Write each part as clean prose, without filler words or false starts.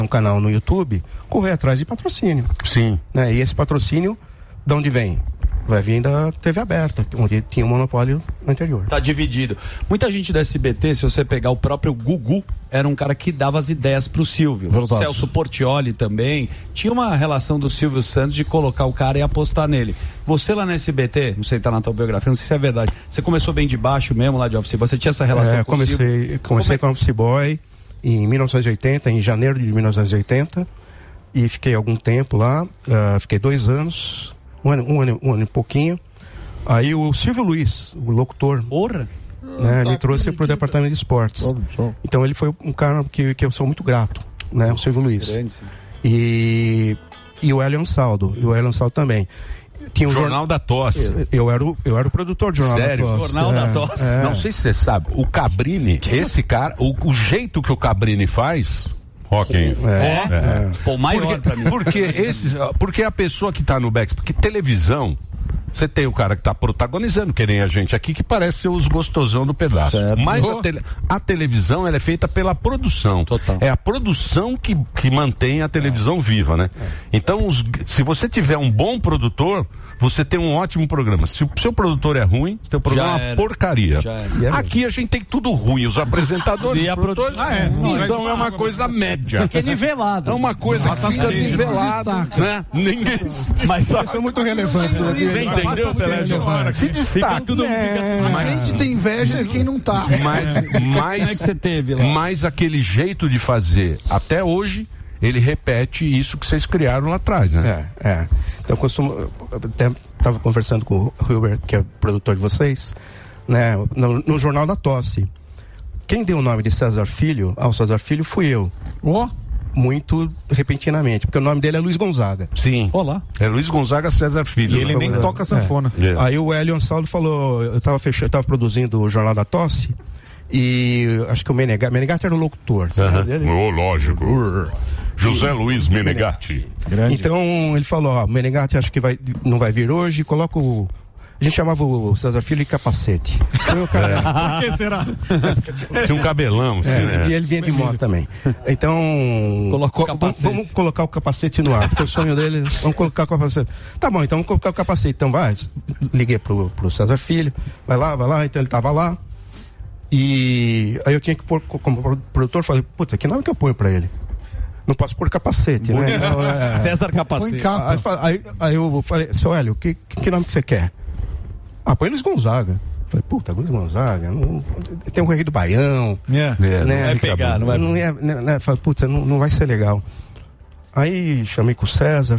um canal no YouTube, correr atrás de patrocínio. Sim. Né? E esse patrocínio, de onde vem? Vai vir da TV aberta, onde tinha um monopólio anterior. Tá dividido. Muita gente da SBT, se você pegar o próprio Gugu, era um cara que dava as ideias pro Silvio. Verdade. Celso Portiolli também. Tinha uma relação do Silvio Santos de colocar o cara e apostar nele. Você lá na SBT, não sei se tá na tua biografia, não sei se é verdade. Você começou bem de baixo mesmo lá de Office Boy? Você tinha essa relação com o Silvio? Comecei com Office Boy em 1980, em janeiro de 1980. E fiquei algum tempo lá. Fiquei 2 anos... Um ano e pouquinho. Aí o Silvio Luiz, o locutor, né, me trouxe para o departamento de esportes. Então ele foi um cara que eu sou muito grato, né, o Silvio Luiz. E o Hélio Ansaldo. E o Hélio Ansaldo também. Tinha um Jornal da Tosse. Eu era o produtor do Jornal da Tosse. Jornal da Tosse. Não sei se você sabe, o Cabrini, esse cara, o jeito que o Cabrini faz... Ok. Pô, maior pra mim. Porque a pessoa que tá no back, porque televisão, você tem o cara que tá protagonizando, que nem a gente aqui, que parece ser os gostosão do pedaço. Certo. Mas a televisão, ela é feita pela produção. Total. É a produção que mantém a televisão viva, né? Então, se você tiver um bom produtor, você tem um ótimo programa. Se o seu produtor é ruim, seu programa é uma porcaria. Aqui a gente tem tudo ruim, os apresentadores, os produtores. Então é uma coisa média. Que é nivelado. É uma coisa que fica nivelada, né? Ninguém. Mas isso é muito relevante. Você entendeu, Pelé? Se destaca. A gente tem inveja de quem não tá. Como é que você teve lá? Mas aquele jeito de fazer, até hoje, ele repete isso que vocês criaram lá atrás, né? Então, até estava conversando com o Hilbert, que é produtor de vocês, né, no Jornal da Tosse. Quem deu o nome de César Filho ao César Filho fui eu. Muito repentinamente, porque o nome dele é Luiz Gonzaga. Sim. Olá. É Luiz Gonzaga César Filho. E ele nem toca sanfona. Aí o Hélio Ansaldo falou, eu estava produzindo o Jornal da Tosse, e acho que o Menegatti era o locutor. Lógico. José Luiz Menegatti. Então ele falou, Menegatti acho que não vai vir hoje, coloca o... A gente chamava o César Filho de capacete. Por que será? Tinha um cabelão, assim, né? E ele vinha de moto também. Então, vamos colocar o capacete no ar, porque o sonho dele, vamos colocar o capacete. Tá bom, então vamos colocar o capacete. Então vai, liguei pro César Filho, vai lá, então ele tava lá. E aí eu tinha que pôr, como produtor, falei, puta, que nome que eu ponho pra ele? Não posso pôr capacete, né? Então, César Capacete. Aí eu falei, seu Hélio, que nome que você quer? Põe Luiz Gonzaga. Falei, puta, Luiz Gonzaga, tem o Rei do Baião. Né? Não vai pegar, não vai. Falei, puta, não vai ser legal. Aí chamei com o César,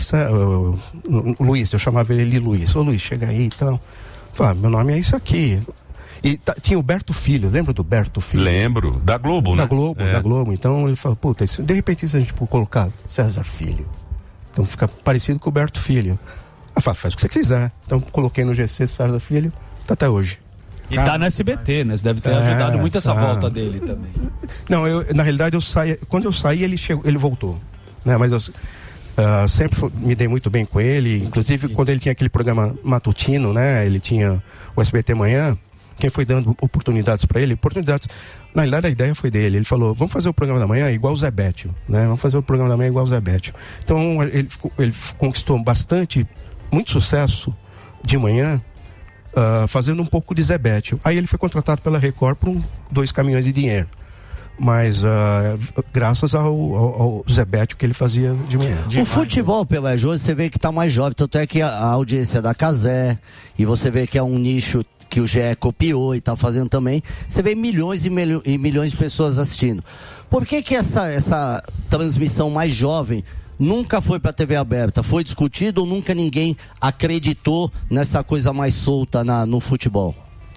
o Luiz, eu chamava ele Luiz. Ô Luiz, chega aí e tal. Falei, meu nome é isso aqui. E tinha o Berto Filho, lembra do Berto Filho? Lembro, da Globo, né? Da Globo. Então ele falou, puta, de repente isso a gente pode colocar César Filho. Então fica parecido com o Berto Filho. Faz o que você quiser. Então coloquei no GC César Filho, tá até hoje. E tá no SBT, né? Você deve ter ajudado muito essa volta dele também. Não, na realidade quando eu saí ele voltou, né? Mas eu sempre me dei muito bem com ele, inclusive quando ele tinha aquele programa matutino, né? Ele tinha o SBT Manhã, quem foi dando oportunidades para ele, na realidade a ideia foi dele, ele falou, vamos fazer o programa da manhã igual o Zé Bétio, né? Vamos fazer o programa da manhã igual o Zé Bétio. Então ele conquistou muito sucesso de manhã, fazendo um pouco de Zé Bétio. Aí ele foi contratado pela Record por 2 caminhões de dinheiro. Mas graças ao Zé Bétio que ele fazia de manhã. O futebol, Pelé, hoje você vê que tá mais jovem, tanto é que a audiência da Cazé, e você vê que é um nicho que o GE copiou e tá fazendo também, você vê milhões e milhões de pessoas assistindo. Por que essa transmissão mais jovem nunca foi para a TV aberta? Foi discutido ou nunca ninguém acreditou nessa coisa mais solta no futebol?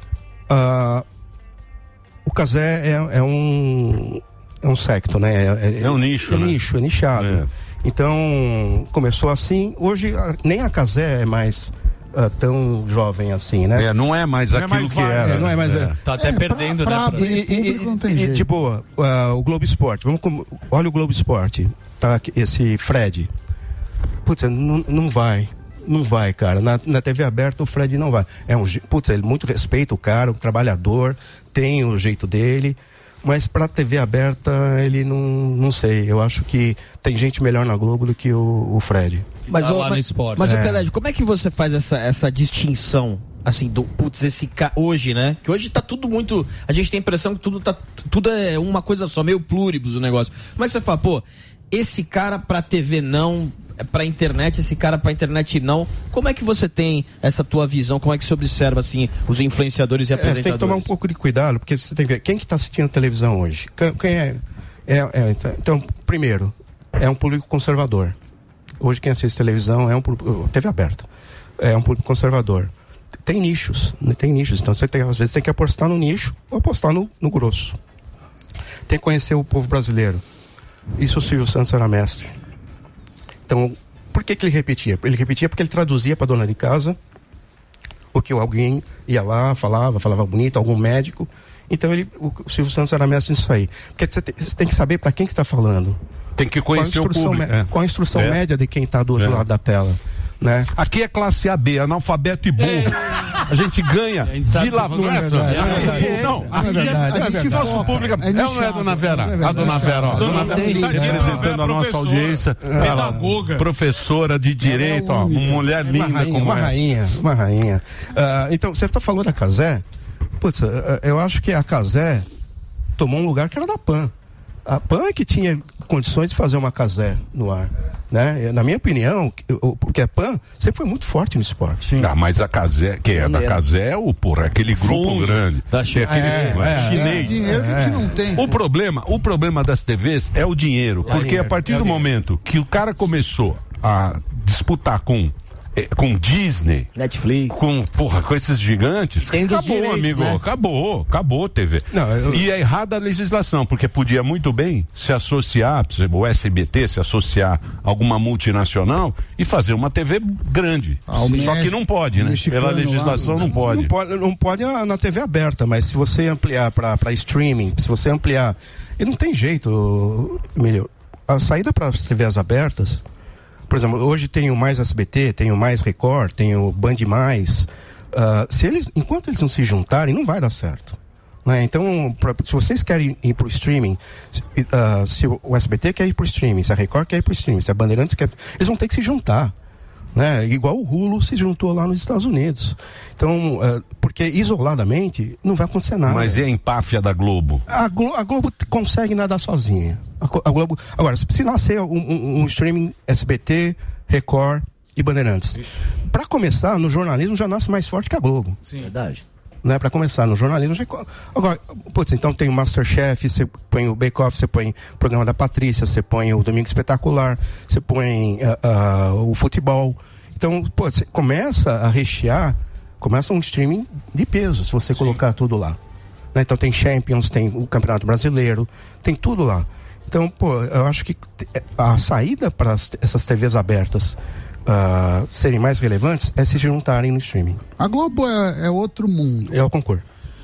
O Cazé é um secto, né? É um nicho, né? Nicho, é nichado. Então, começou assim. Hoje, nem a Cazé é mais tão jovem assim, né? Não é mais aquilo que era. Não é mais. Tá até perdendo, né? E de boa, o Globo Esporte. Olha o Globo Esporte. Tá, esse Fred. Putz, não vai. Não vai, cara. Na TV aberta o Fred não vai. Ele muito respeita o cara, o trabalhador, tem o jeito dele, Mas para TV aberta, ele não sei. Eu acho que tem gente melhor na Globo do que o Fred. Mas o Pelé, como é que você faz essa distinção? Assim, hoje, né? Que hoje tá tudo muito. A gente tem a impressão que tudo é uma coisa só, meio pluribus o negócio. Mas você fala, pô, esse cara pra TV não, pra internet, esse cara pra internet não. Como é que você tem essa tua visão? Como é que você observa, assim, os influenciadores e apresentadores? Você tem que tomar um pouco de cuidado, porque você tem que ver quem que tá assistindo televisão hoje. Quem é? Então, primeiro, é um público conservador. Hoje quem assiste televisão é um público, TV aberta, é um público conservador. Tem nichos, então às vezes tem que apostar no nicho ou apostar no grosso. Tem que conhecer o povo brasileiro. Isso o Silvio Santos era mestre. Então, por que ele repetia? Ele repetia porque ele traduzia para dona de casa o que alguém ia lá, falava bonito, algum médico. Então o Silvio Santos era mestre nisso aí. Porque você tem que saber para quem que está falando. Tem que conhecer o público. Qual a instrução média de quem está do outro lado da tela. Né? Aqui é classe AB, analfabeto e burro. A gente ganha de lá, não é? Não, a gente nosso público. Não é, dona Vera? A dona Vera, ó. Dona Vera está representando a nossa audiência. Pedagoga. Professora de direito, ó. Uma mulher linda como essa. Uma rainha. Então, você falou da Cazé. Putz, eu acho que a Cazé tomou um lugar que era da PAN. A PAN é que tinha condições de fazer uma Cazé no ar, né? Na minha opinião, porque a PAN sempre foi muito forte no esporte. Sim. Mas a Cazé, que é da Cazé, aquele grupo grande. Chinês. Dinheiro que não tem. O problema das TVs é o dinheiro, porque a partir do momento que o cara começou a disputar com Disney, Netflix, com esses gigantes, acabou, direitos, amigo, né? acabou TV. E é errada a legislação, porque podia muito bem se associar, por exemplo, o SBT se associar a alguma multinacional e fazer uma TV grande. Só que não pode, né? Pela legislação não pode. Não pode na TV aberta, mas se você ampliar para streaming, se você ampliar, e não tem jeito, Emílio. A saída para as TVs abertas, por exemplo, hoje tem o Mais SBT, tem o Mais Record, tem o Band Mais. Enquanto eles não se juntarem, não vai dar certo. Né? Então, se vocês querem ir para o streaming, se o SBT quer ir para o streaming, se a Record quer ir para o streaming, se a Bandeirantes quer, eles vão ter que se juntar. Né? Igual o Hulu se juntou lá nos Estados Unidos. Então, porque isoladamente não vai acontecer nada. Mas e a empáfia da Globo? A Globo consegue nadar sozinha. A Globo, agora, se nascer um streaming SBT, Record e Bandeirantes, para começar, no jornalismo já nasce mais forte que a Globo. Sim, verdade. Né, para começar, no jornalismo agora, então tem o Masterchef, você põe o Bake Off, você põe o programa da Patrícia, você põe o Domingo Espetacular, você põe o futebol. Então, você começa a rechear, começa um streaming de peso, se você colocar tudo lá. Né? Então tem Champions, tem o Campeonato Brasileiro, tem tudo lá. Então, eu acho que a saída para essas TVs abertas serem mais relevantes é se juntarem no streaming. A Globo é outro mundo. Eu concordo.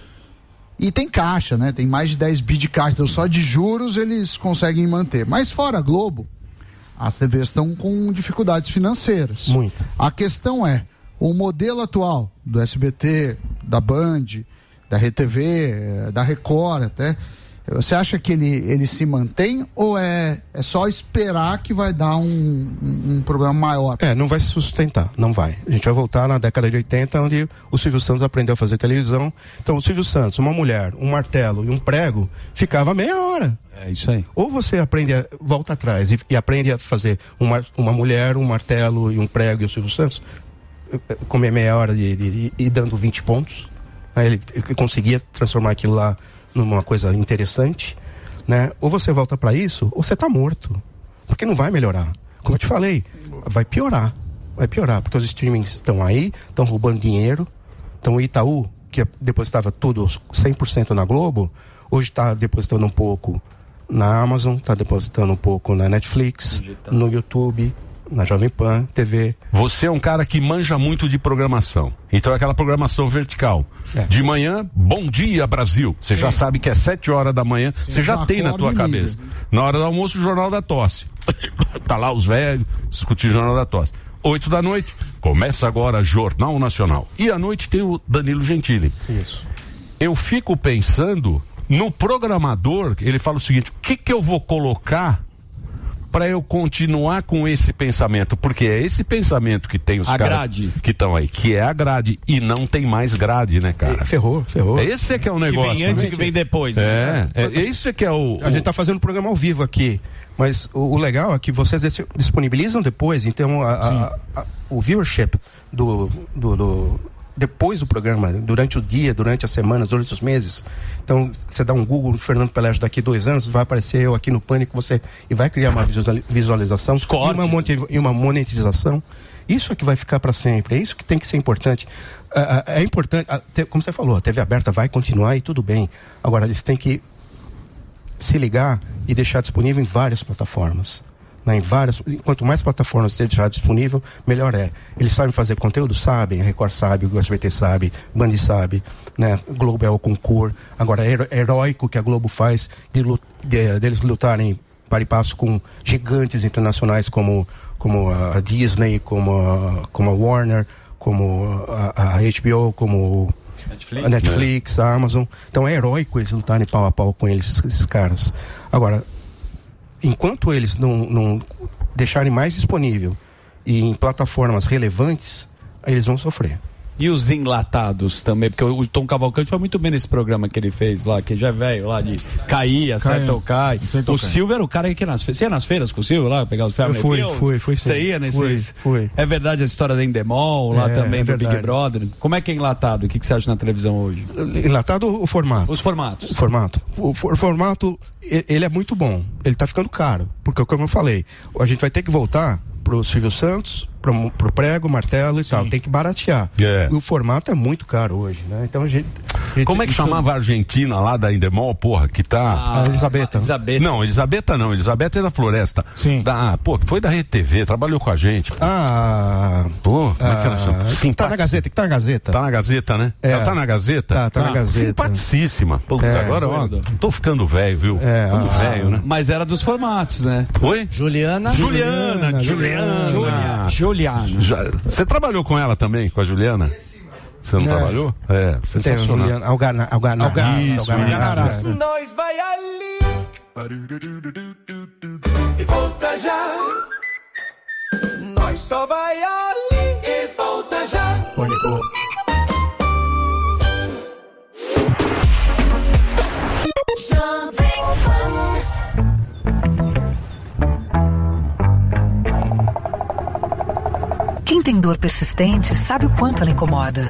E tem caixa, né? Tem mais de 10 bi de caixa, então só de juros eles conseguem manter. Mas fora a Globo, as TVs estão com dificuldades financeiras. Muito. A questão é, o modelo atual do SBT, da Band, da RTV, da Record até, você acha que ele se mantém ou é só esperar que vai dar um problema maior? Não vai se sustentar, não vai. A gente vai voltar na década de 80, onde o Silvio Santos aprendeu a fazer televisão. Então o Silvio Santos, uma mulher, um martelo e um prego, ficava meia hora. É isso aí. Ou você volta atrás e aprende a fazer uma mulher, um martelo e um prego e o Silvio Santos, comer meia hora e dando 20 pontos. Aí ele conseguia transformar aquilo lá numa coisa interessante, né? Ou você volta para isso, ou você tá morto. Porque não vai melhorar. Como eu te falei, vai piorar, porque os streamings estão aí, estão roubando dinheiro. Então o Itaú, que depositava tudo 100% na Globo, hoje está depositando um pouco na Amazon, está depositando um pouco na Netflix, no YouTube, na Jovem Pan, TV. Você é um cara que manja muito de programação. Então é aquela programação vertical. De manhã, Bom Dia Brasil. Você já sabe que é 7 horas da manhã. Você já tem na tua cabeça. Na hora do almoço, o Jornal da Tosse. Tá lá os velhos, discutir o Jornal da Tosse. 8 da noite, começa agora Jornal Nacional. E à noite tem o Danilo Gentili. Isso. Eu fico pensando No programador, ele fala o seguinte: o que eu vou colocar para eu continuar com esse pensamento? Porque é esse pensamento que tem os caras que estão aí, que é a grade, e não tem mais grade, né, cara? Ferrou. Esse é que é o negócio. Que vem antes, né? Que vem depois. Né? Isso é que é o... A gente tá fazendo um programa ao vivo aqui, mas o legal é que vocês disponibilizam depois, então o viewership depois do programa, durante o dia, durante as semanas, durante os meses. Então, você dá um Google Fernando Pelé daqui 2 anos, vai aparecer eu aqui no Pânico, e vai criar uma visualização e uma monetização. Isso é que vai ficar para sempre, é isso que tem que ser importante. É importante, como você falou, a TV aberta vai continuar e tudo bem. Agora, eles têm que se ligar e deixar disponível em várias plataformas. Quanto mais plataformas ter deixado disponível, melhor é. Eles sabem fazer conteúdo? Sabem. A Record sabe, o SBT sabe, Band sabe, né? Globo é o concurso. Agora, é heróico que a Globo faz deles lutarem para e passo com gigantes internacionais como a Disney, como a Warner, como a HBO, como a Netflix, a Amazon. Então é heróico eles lutarem pau a pau com esses caras. Agora, enquanto eles não deixarem mais disponível e em plataformas relevantes, eles vão sofrer. E os enlatados também, porque o Tom Cavalcante foi muito bem nesse programa que ele fez lá, que já é velho lá de cair, acerta ou cai. O Silvio era o cara que você ia nas feiras com o Silvio lá, pegar os ferros? Fui. Você ia nesses? Fui. É verdade a história da Endemol lá também, do Big Brother. Como é que é enlatado? O que você acha na televisão hoje? Enlatado o formato? Os formatos. O formato, ele é muito bom. Ele tá ficando caro, porque como eu falei, a gente vai ter que voltar pro Silvio Santos, pro prego, martelo e tal. Tem que baratear. E o formato é muito caro hoje, né? Então a gente como é que chamava a Argentina lá da Endemol, porra, que tá... A Elisabetta. Não, Elisabetta não. Elisabetta é da Floresta. Sim. Foi da RTV, trabalhou com a gente. Como é que ela chama? Tá na Gazeta, Tá na Gazeta, né? Ela tá na Gazeta? Tá na Gazeta. Simpaticíssima. Puta, agora, ó, tô ficando velho, viu? Velho, né? Mas era dos formatos, né? Oi? Juliana. Você trabalhou com ela também, com a Juliana? Você não trabalhou? Sensacional. Algarnaço. Nós vai ali e volta já. Nós só vai ali e volta já. Pânico. Quem tem dor persistente sabe o quanto ela incomoda.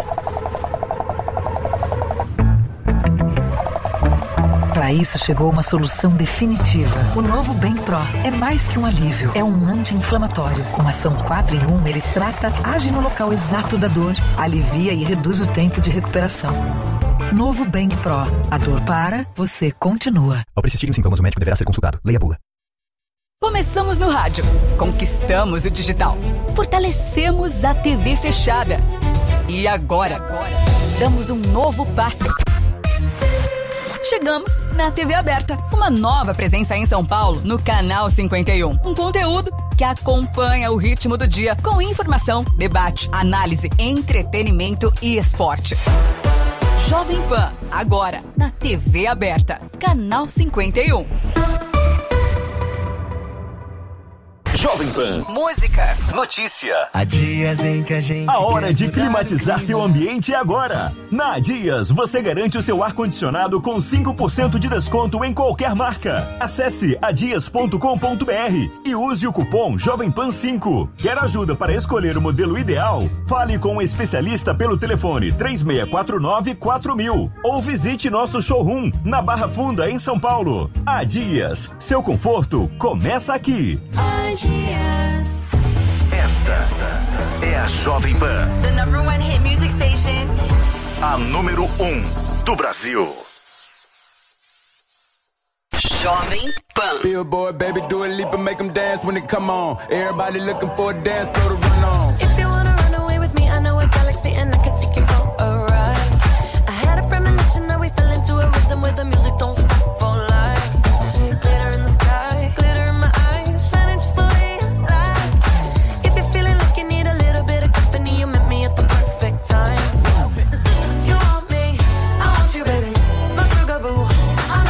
Para isso chegou uma solução definitiva. O novo Bem Pro é mais que um alívio, é um anti-inflamatório. Com ação 4 em 1, ele trata, age no local exato da dor, alivia e reduz o tempo de recuperação. Novo Bem Pro. A dor para, você continua. Ao persistirem sintomas, o médico deverá ser consultado. Leia a bula. Começamos no rádio, conquistamos o digital, fortalecemos a TV fechada. E agora, damos um novo passo. Chegamos na TV aberta, uma nova presença em São Paulo, no Canal 51. Um conteúdo que acompanha o ritmo do dia, com informação, debate, análise, entretenimento e esporte. Jovem Pan, agora na TV aberta, Canal 51. Jovem Pan. Música. Notícia. Há dias em que a gente... A hora de climatizar seu ambiente é agora. Na Dias, você garante o seu ar-condicionado com 5% de desconto em qualquer marca. Acesse adias.com.br e use o cupom Jovem Pan 5. Quer ajuda para escolher o modelo ideal? Fale com um especialista pelo telefone 3649-4000 ou visite nosso showroom na Barra Funda, em São Paulo. A Dias, seu conforto começa aqui. Esta é a Jovem Pan. The number one hit music station. A número 1 do Brasil. Jovem Pan. Billboard, baby, do a leap and make them dance when it come on. Everybody looking for a dance, throw the run on. If you wanna run away with me, I know a galaxy and I can take you for a ride. I had a premonition that we fell into a rhythm where the music don't stop for life. Glitter in the sky, glitter in my eyes, shining just the way I like. If you're feeling like you need a little bit of company, you met me at the perfect time. You want me, I want you, baby, my sugar boo.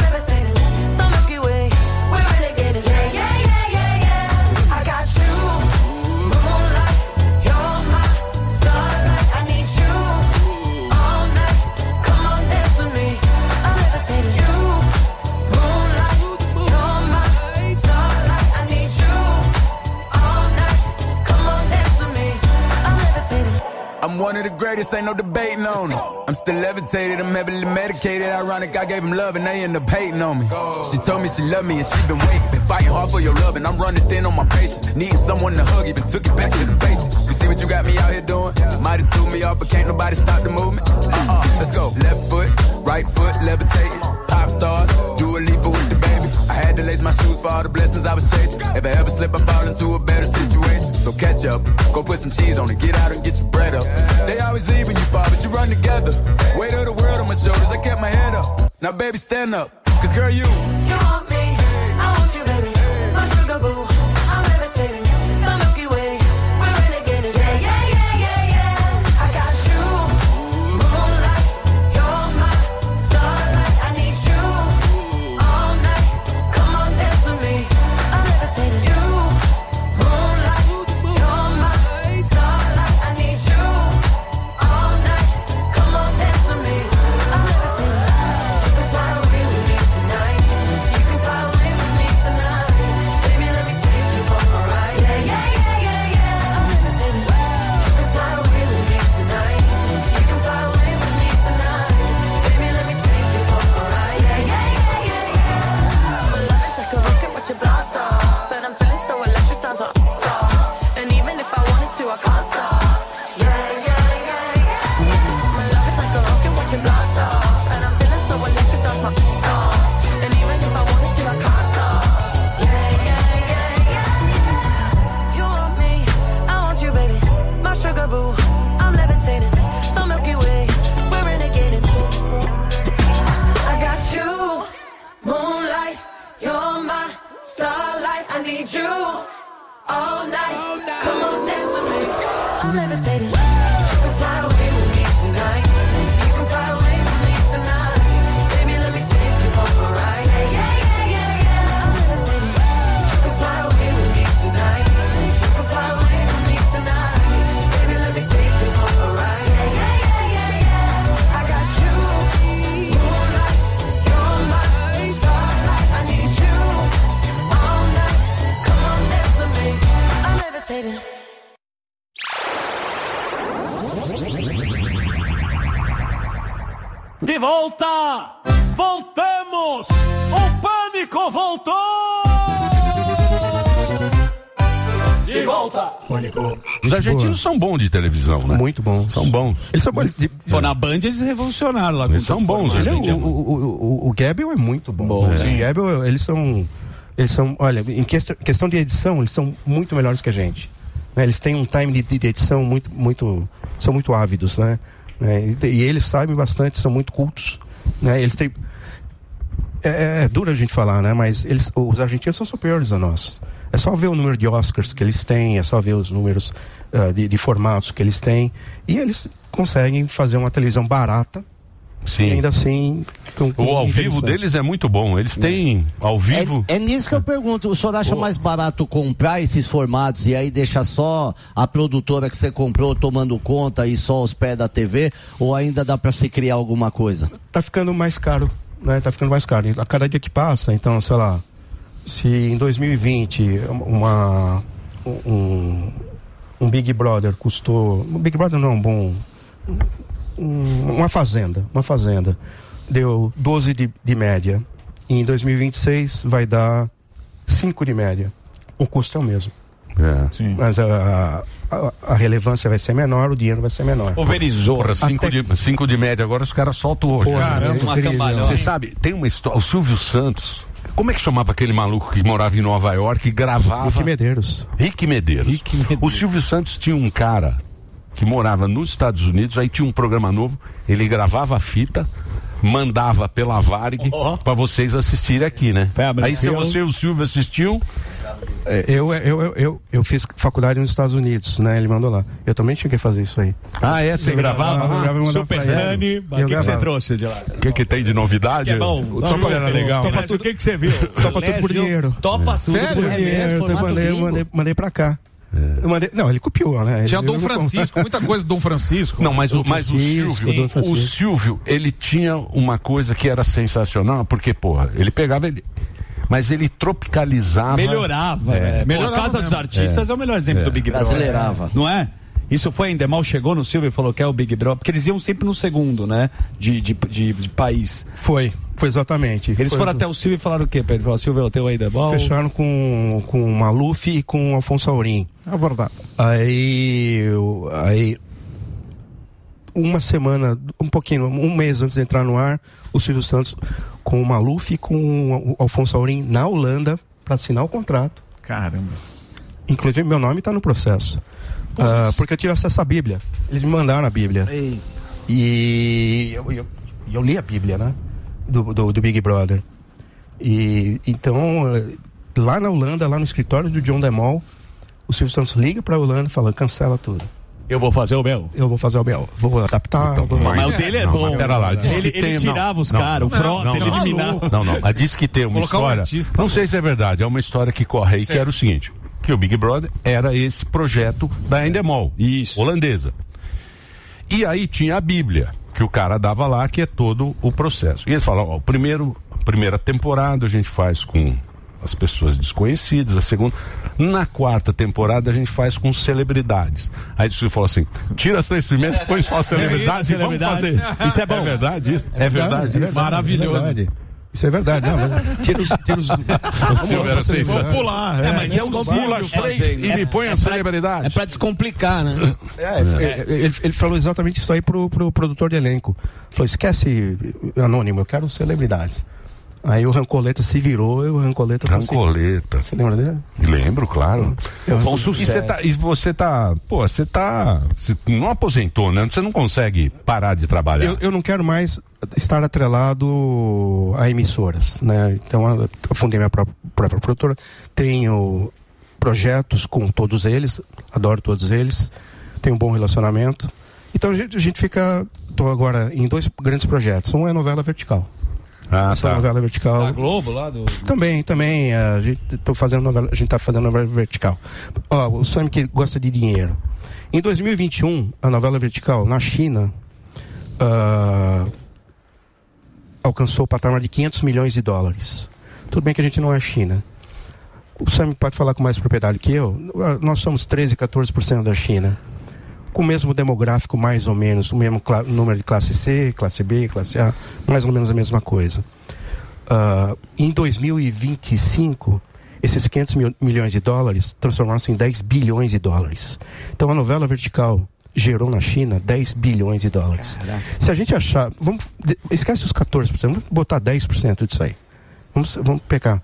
one of the greatest, ain't no debating on it. I'm still levitated, I'm heavily medicated. Ironic, I gave him love and they end up hating on me. She told me she loved me and she been waiting. Been fighting hard for your love and I'm running thin on my patience. Needing someone to hug, even took it back to the basics. You see what you got me out here doing? Might have threw me off, but can't nobody stop the movement. Let's go. Left foot, right foot, levitating. Pop stars, do a leap with the baby. I had to lace my shoes for all the blessings I was chasing. If I ever slip, I fall into a better situation. So catch up, go put some cheese on it, get out and get your bread up. They always leave when you fall, but you run together. Weight of the world on my shoulders, I kept my head up. Now baby, stand up, cause girl, you want me, I want you, baby. My sugar boo, I'm levitating. The Milky Way, we're renegading. Yeah, yeah, yeah, yeah, yeah. I got you, moonlight. You're my starlight. I need you all night. Come on, dance with me. I'm levitating. You, moonlight. You're my starlight. I need you all night. Come on, dance with me. I'm levitating. You can fly away with me tonight. You can fly away with me tonight. Baby, let me take you for a ride. Yeah, yeah, yeah, yeah, yeah. I'm levitating. You can fly away with me tonight. You can fly away with me tonight. Baby, let me take you for a ride. Yeah, yeah, yeah, yeah, yeah. My love is like a rocket, watch it blast off. And I'm feeling so electric, dance on off. And even if I wanted to, I can't stop. Yeah, yeah, yeah, yeah. My love is like a rocket, watch it blast off. And I'm feeling so electric, dance my off. And even if I wanted to, I can't stop. Yeah, yeah, yeah, yeah. You want me, I want you, baby. My sugar boo, I'm levitating. The Milky Way, we're renegading. I got you, moonlight. You're my starlight. I need you all night. Come on, dance with me. I'm levitating. You can fly away with me tonight. You can fly away with me tonight. Baby, let me take you for a ride. Yeah, yeah, yeah, yeah, yeah. I'm levitating. You can fly away with me tonight. You can fly away with me tonight. Baby, let me take you for a ride. Yeah, yeah, yeah, yeah, yeah. I got you, moonlight. You're my starlight. I need you all night. Come on, dance with me. I'm levitating. De volta! Voltamos! O Pânico voltou! De volta! Pânico. Os argentinos são bons de televisão, né? Muito bons. São bons. Eles são bons. Foi na Band, eles revolucionaram lá. Eles são bons, argentinos. O Gabriel é muito bom. O Gabriel, eles são, olha, em questão de edição, eles são muito melhores que a gente. Né? Eles têm um time de edição são muito ávidos, né? E eles sabem bastante, são muito cultos, né? Eles têm... É duro a gente falar, né? Mas os argentinos são superiores a nós. É só ver o número de Oscars que eles têm, é só ver os números de formatos que eles têm. E eles conseguem fazer uma televisão barata. Sim. E ainda assim... O ao vivo deles é muito bom. Eles têm ao vivo... É nisso que eu pergunto. O senhor acha mais barato comprar esses formatos e aí deixar só a produtora que você comprou tomando conta e só os pés da TV? Ou ainda dá pra se criar alguma coisa? Tá ficando mais caro, né? Tá ficando mais caro. A cada dia que passa, então, sei lá, se em 2020 um Big Brother custou... Um Big Brother não, uma fazenda deu 12 de média, e em 2026 vai dar 5 de média. O custo é o mesmo. Sim. Mas a relevância vai ser menor, o dinheiro vai ser menor. Pulverizou. 5 de média, agora os caras soltam hoje. Caramba, uma cambalhota. Você sabe, tem uma história, o Silvio Santos, como é que chamava aquele maluco que morava em Nova York e gravava? Rick Medeiros. O Silvio Santos tinha um cara que morava nos Estados Unidos, aí tinha um programa novo, ele gravava a fita, mandava pela Varig pra vocês assistirem aqui, né? Aí se você e o Silvio assistiu... Eu fiz faculdade nos Estados Unidos, né? Ele mandou lá. Eu também tinha que fazer isso aí. Você gravava? Super Nani, o que você trouxe de lá? O que tem de novidade? Que é bom. Era legal. Topa tudo. O que você viu? Topa tudo por dinheiro. Topa tudo por dinheiro. Mandei pra cá. Não, ele copiou, né? Tinha Dom Francisco, muita coisa do Dom Francisco. Não, mas o Silvio, ele tinha uma coisa que era sensacional, porque, porra, ele pegava mas ele tropicalizava. Melhorava, né? A Casa dos Artistas é o melhor exemplo do Big Brother. Brasileirava. Não é? Isso foi ainda mal, chegou no Silvio e falou que é o Big Brother, porque eles iam sempre no segundo, né? De país. Foi exatamente. Eles foram até o Silvio e falaram o quê, Pedro? Falaram, Silvio, o teu aí é bom? Fecharam com o Maluf e com o Afonso Aurim. É verdade. Aí uma semana, um mês antes de entrar no ar, o Silvio Santos com o Maluf e com o Afonso Aurim na Holanda para assinar o contrato. Caramba. Inclusive meu nome está no processo. Porque eu tive acesso à Bíblia. Eles me mandaram a Bíblia. Ei. E eu li a Bíblia, né? Do Big Brother. E então, lá na Holanda, lá no escritório do John DeMol, o Silvio Santos liga pra Holanda e fala, cancela tudo. Eu vou fazer o meu. Vou adaptar. Então, mas o dele é bom. Pera lá, ele tirava os caras, o Frota, ele eliminava. Não. Diz que tem uma história. Não sei se é verdade, é uma história que corre aí, que era o seguinte: que o Big Brother era esse projeto da Endemol, holandesa. E aí tinha a Bíblia, que o cara dava lá, que é todo o processo. E eles falam, primeira temporada a gente faz com as pessoas desconhecidas, a segunda. Na quarta temporada a gente faz com celebridades. Aí o falou assim: tira as 3 primeiras, depois faz celebridades e vamos fazer isso. Isso é bom. É verdade isso? É verdade isso? Maravilhoso. Isso é verdade, não, mas tira os vamos pular. Mas é o pula as 3 e me põe a celebridade. É pra descomplicar, né? Ele falou exatamente isso aí pro produtor de elenco. Falou, esquece anônimo, eu quero celebridades. Aí o Rancoleta se virou e o Rancoleta... Você lembra dele? Lembro, claro. Foi um sucesso. E você não aposentou, né? Você não consegue parar de trabalhar. Eu não quero mais estar atrelado a emissoras, né? Então eu fundei minha própria produtora, tenho projetos com todos eles, adoro todos eles, tenho um bom relacionamento. Então a gente fica... Estou agora em 2 grandes projetos. Um é novela vertical. Essa novela vertical. Da Globo lá do. Também. A gente tá fazendo novela vertical. O Sam que gosta de dinheiro. Em 2021, a novela vertical na China alcançou o patamar de $500 milhões. Tudo bem que a gente não é China. O Sam pode falar com mais propriedade que eu. Nós somos 13, 14% da China. Com o mesmo demográfico, mais ou menos, o mesmo número de classe C, classe B, classe A, mais ou menos a mesma coisa. Em 2025, esses $500 milhões transformaram-se em $10 bilhões. Então a novela vertical gerou na China $10 bilhões. Caraca. Se a gente achar, esquece os 14%, vamos botar 10% disso aí. Vamos pegar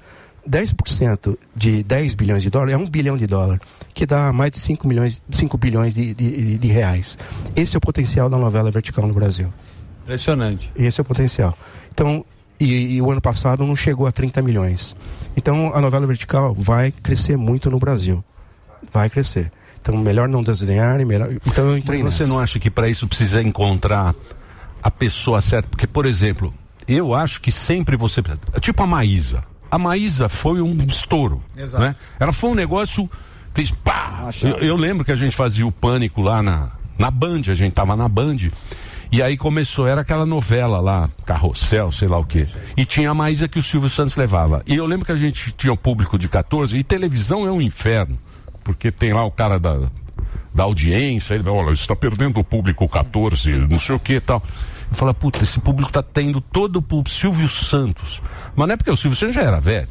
10% de $10 bilhões é $1 bilhão, que dá mais de 5 bilhões de reais. Esse é o potencial da novela vertical no Brasil. Impressionante. Esse é o potencial. Então, e o ano passado não chegou a 30 milhões. Então, a novela vertical vai crescer muito no Brasil. Vai crescer. Então, melhor não desenhar, Então, eu entrei nessa. Você não acha que para isso precisa encontrar a pessoa certa? Porque, por exemplo, eu acho que sempre você... Tipo a Maísa. A Maísa foi um estouro. Exato. Né? Ela foi um negócio... Fez pá! Eu lembro que a gente fazia o Pânico lá na Band, a gente tava na Band, e aí começou, era aquela novela lá, Carrossel, sei lá o quê, e tinha a Maísa que o Silvio Santos levava. E eu lembro que a gente tinha um público de 14, e televisão é um inferno, porque tem lá o cara da audiência, ele vai, olha, você está perdendo o público 14, não sei o que e tal. Eu falo, puta, esse público tá tendo todo o público, Silvio Santos. Mas não é porque o Silvio Santos já era velho,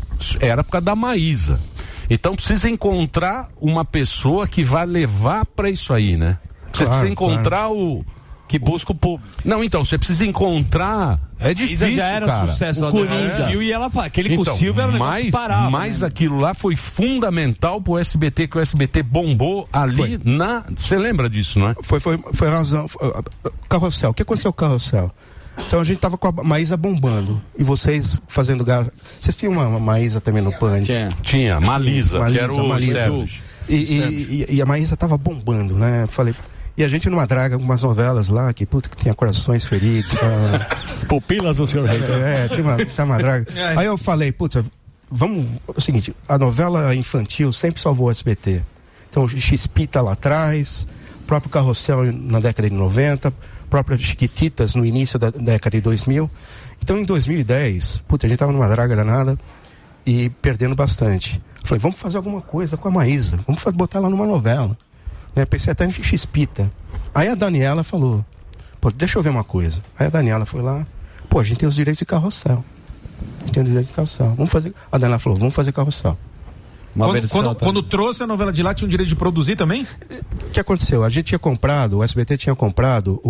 era por causa da Maísa. Então precisa encontrar uma pessoa que vai levar para isso aí, né? Você precisa encontrar o... Que busca o público. Não, então, você precisa encontrar... É difícil, já era cara. Sucesso. O Coringa. E ela fala, aquele com o Silvio era um negócio que parava. Mas aquilo lá foi fundamental pro SBT, que o SBT bombou ali na... Você lembra disso, não é? Foi razão. Carrossel. O que aconteceu com o Carrossel? Então a gente tava com a Maísa bombando. E vocês fazendo gasto. Vocês tinham uma Maísa também no Pânico? Tinha. Malisa, que era o Esteves. E a Maísa tava bombando, né? Falei... E a gente numa draga, algumas novelas lá, que tinha corações feridos. As pupilas do senhor Rei. Tinha uma draga. Aí eu falei, vamos... É o seguinte, a novela infantil sempre salvou o SBT. Então o X-Pita lá atrás, o próprio Carrossel na década de 90, próprias Chiquititas no início da década de 2000. Então em 2010, a gente tava numa draga danada e perdendo bastante. Eu falei, vamos fazer alguma coisa com a Maísa, vamos botar ela numa novela. Né? Pensei até em X-Pita. Aí a Daniela falou, pô, deixa eu ver uma coisa. Aí a Daniela foi lá, pô, a gente tem os direitos de carrossel. Tem os direitos de carrossel. Vamos fazer. A Daniela falou, vamos fazer carrossel. Quando trouxe a novela de lá, tinha um direito de produzir também? O que aconteceu? A gente tinha comprado, o SBT tinha comprado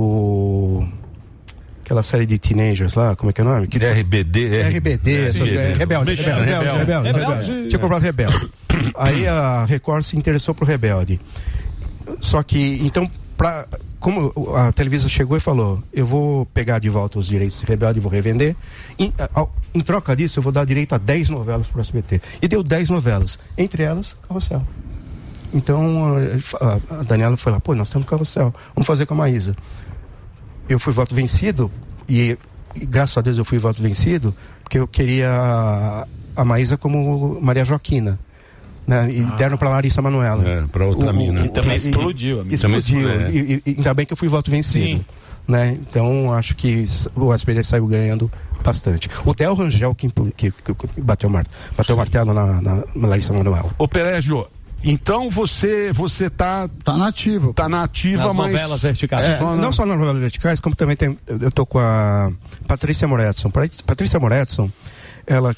aquela série de teenagers lá, como é que é o nome? RBD. Rebelde. Tinha comprado Rebelde. Aí a Record se interessou pro Rebelde. Só que, então, como a Televisa chegou e falou, eu vou pegar de volta os direitos de Rebelde e vou revender, em troca disso eu vou dar direito a 10 novelas pro SBT. E deu 10 novelas, entre elas Carrossel. Então a Daniela foi lá, pô, nós temos Carrossel, vamos fazer com a Maísa. Eu fui voto vencido e graças a Deus eu fui voto vencido porque eu queria a Maísa como Maria Joaquina. Né? E deram para Larissa Manoela. Para outra mina. E também explodiu. E ainda bem que eu fui voto vencido. Né? Então acho que o SBT saiu ganhando bastante. O Theo Rangel que bateu o martelo na Larissa Manoela. Ô Pelégio, então você tá nativo. Tá na ativa, nas mas novelas verticais. Não só nas novelas verticais, como também eu tô com a Patrícia Moretson. Patrícia Moretson, ela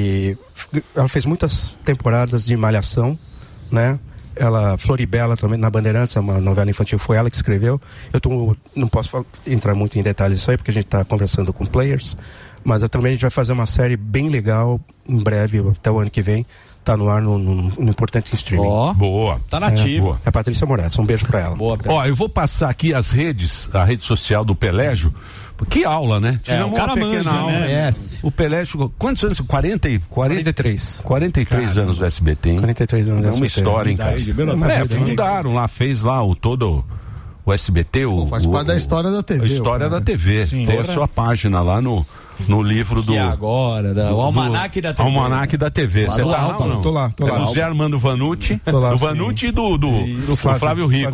fez muitas temporadas de Malhação, né? Ela, Floribela também, na Bandeirantes, uma novela infantil, foi ela que escreveu. Não posso entrar muito em detalhes disso aí, porque a gente está conversando com players, mas também a gente vai fazer uma série bem legal, em breve, até o ano que vem, tá no ar no importante streaming. Boa. Tá nativo. É a Patrícia Moretson, um beijo pra ela. Boa, eu vou passar aqui a rede social do Pelégio. Que aula, né? O cara manja, aula, né? O Pelégio, quantos anos? 43. 43 anos do SBT, hein? 43 anos do SBT. É uma história, hein, cara? Fundaram lá, fez lá o SBT. Faz parte da história da TV. A história da TV. Sim, tem a sua página lá no livro do... E agora, o Almanac da TV. Almanac da TV. Você tá lá ou não? Tô lá. Do Zé Armando Vanucci. Do Vanucci e do Flávio Rico.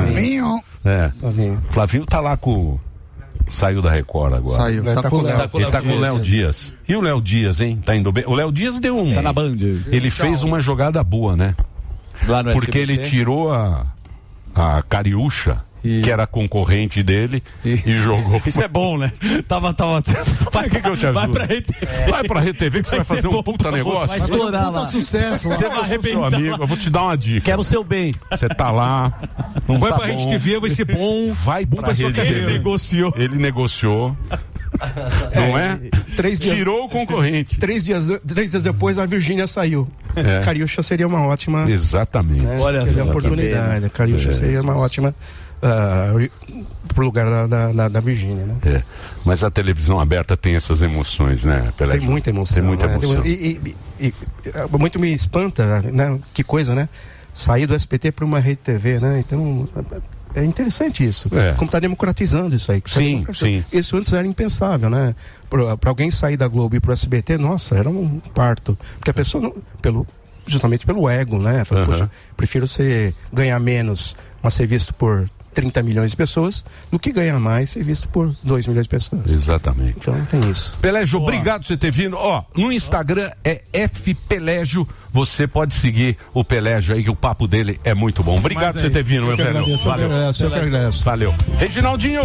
Flavinho tá lá com... Saiu da Record agora. Saiu. Ele tá com o Léo Dias. E o Léo Dias, hein? Tá indo bem? O Léo Dias deu Tá na Band. Ele fez uma jogada boa, né? Lá no porque SBT. ele tirou a Cariúcha, que era concorrente dele, e jogou. Isso é bom, né? Tava. Vai, que eu te ajudo? Vai pra RTV. Vai pra RTV que você vai fazer um puta negócio. Vai estourar lá. Sucesso. Você vai arrebentar. Amigo, eu vou te dar uma dica. Quero o seu bem. Você tá lá. Não vai tá pra bom. Rede TV, vai ser bom. Vai pra Rede TV. Ele negociou. Não é? Tirou o concorrente. 3 dias depois a Virgínia saiu. Cariúcha seria uma ótima. Exatamente. Olha, a oportunidade. A Cariúcha seria uma ótima pro lugar da Virgínia, né? Mas a televisão aberta tem essas emoções, né, Pelé? Tem muita emoção. Tem muita emoção. E muito me espanta, né? Que coisa, né? Sair do SBT para uma Rede TV, né? Então é interessante isso. Como está democratizando isso aí. Sim. Isso antes era impensável, né? Para alguém sair da Globo e pro SBT, nossa, era um parto. Porque a pessoa, justamente pelo ego, né? Fala, poxa, prefiro ganhar menos, mas ser visto por 30 milhões de pessoas do que ganhar mais ser visto por 2 milhões de pessoas. Exatamente. Então tem isso. Pelégio, obrigado por você ter vindo. No Instagram é FPelégio. Você pode seguir o Pelégio aí, que o papo dele é muito bom. Obrigado por você ter vindo, meu velho. Valeu. Eu que agradeço. Valeu. Reginaldinho.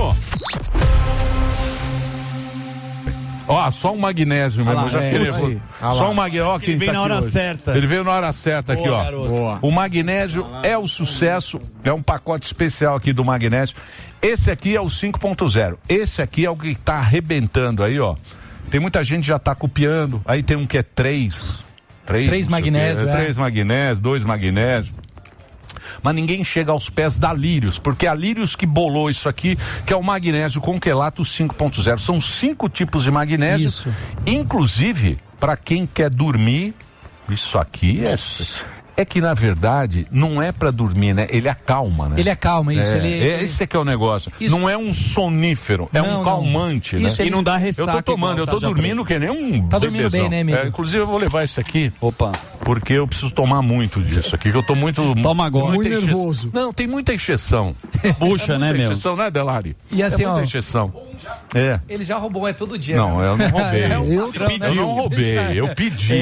Só um magnésio mesmo, eu já fiquei nervoso. Só um magnésio. Ele veio na hora certa. Ele veio na hora certa aqui, ó. Boa. O magnésio é o sucesso, é um pacote especial aqui do magnésio. Esse aqui é o 5.0. Esse aqui é o que tá arrebentando aí, ó. Tem muita gente que já tá copiando. Aí tem um que é 3 magnésio. 3 magnésio, 2 magnésio. Mas ninguém chega aos pés da Lírios, porque a Lírios que bolou isso aqui, que é o magnésio com quelato 5.0. São 5 tipos de magnésio. Isso. Inclusive, para quem quer dormir, isso aqui é que, na verdade, não é pra dormir, né? Ele acalma, né? Ele acalma, isso. Esse é que é o negócio. Isso. Não é um sonífero, é um calmante, né? Isso, e não dá ressaca. Eu tô tomando, eu tô dormindo que nem um Tá dormindo bem, né, amigo? Inclusive, eu vou levar esse aqui. Opa. Porque eu preciso tomar muito disso aqui, que eu tô muito... Toma agora. Muito nervoso. Não, tem muita encheção. Puxa, né, meu? Muita encheção, né, Delari? E assim, muita encheção. Ele já roubou, todo dia. Não, eu não roubei. Eu não roubei. Eu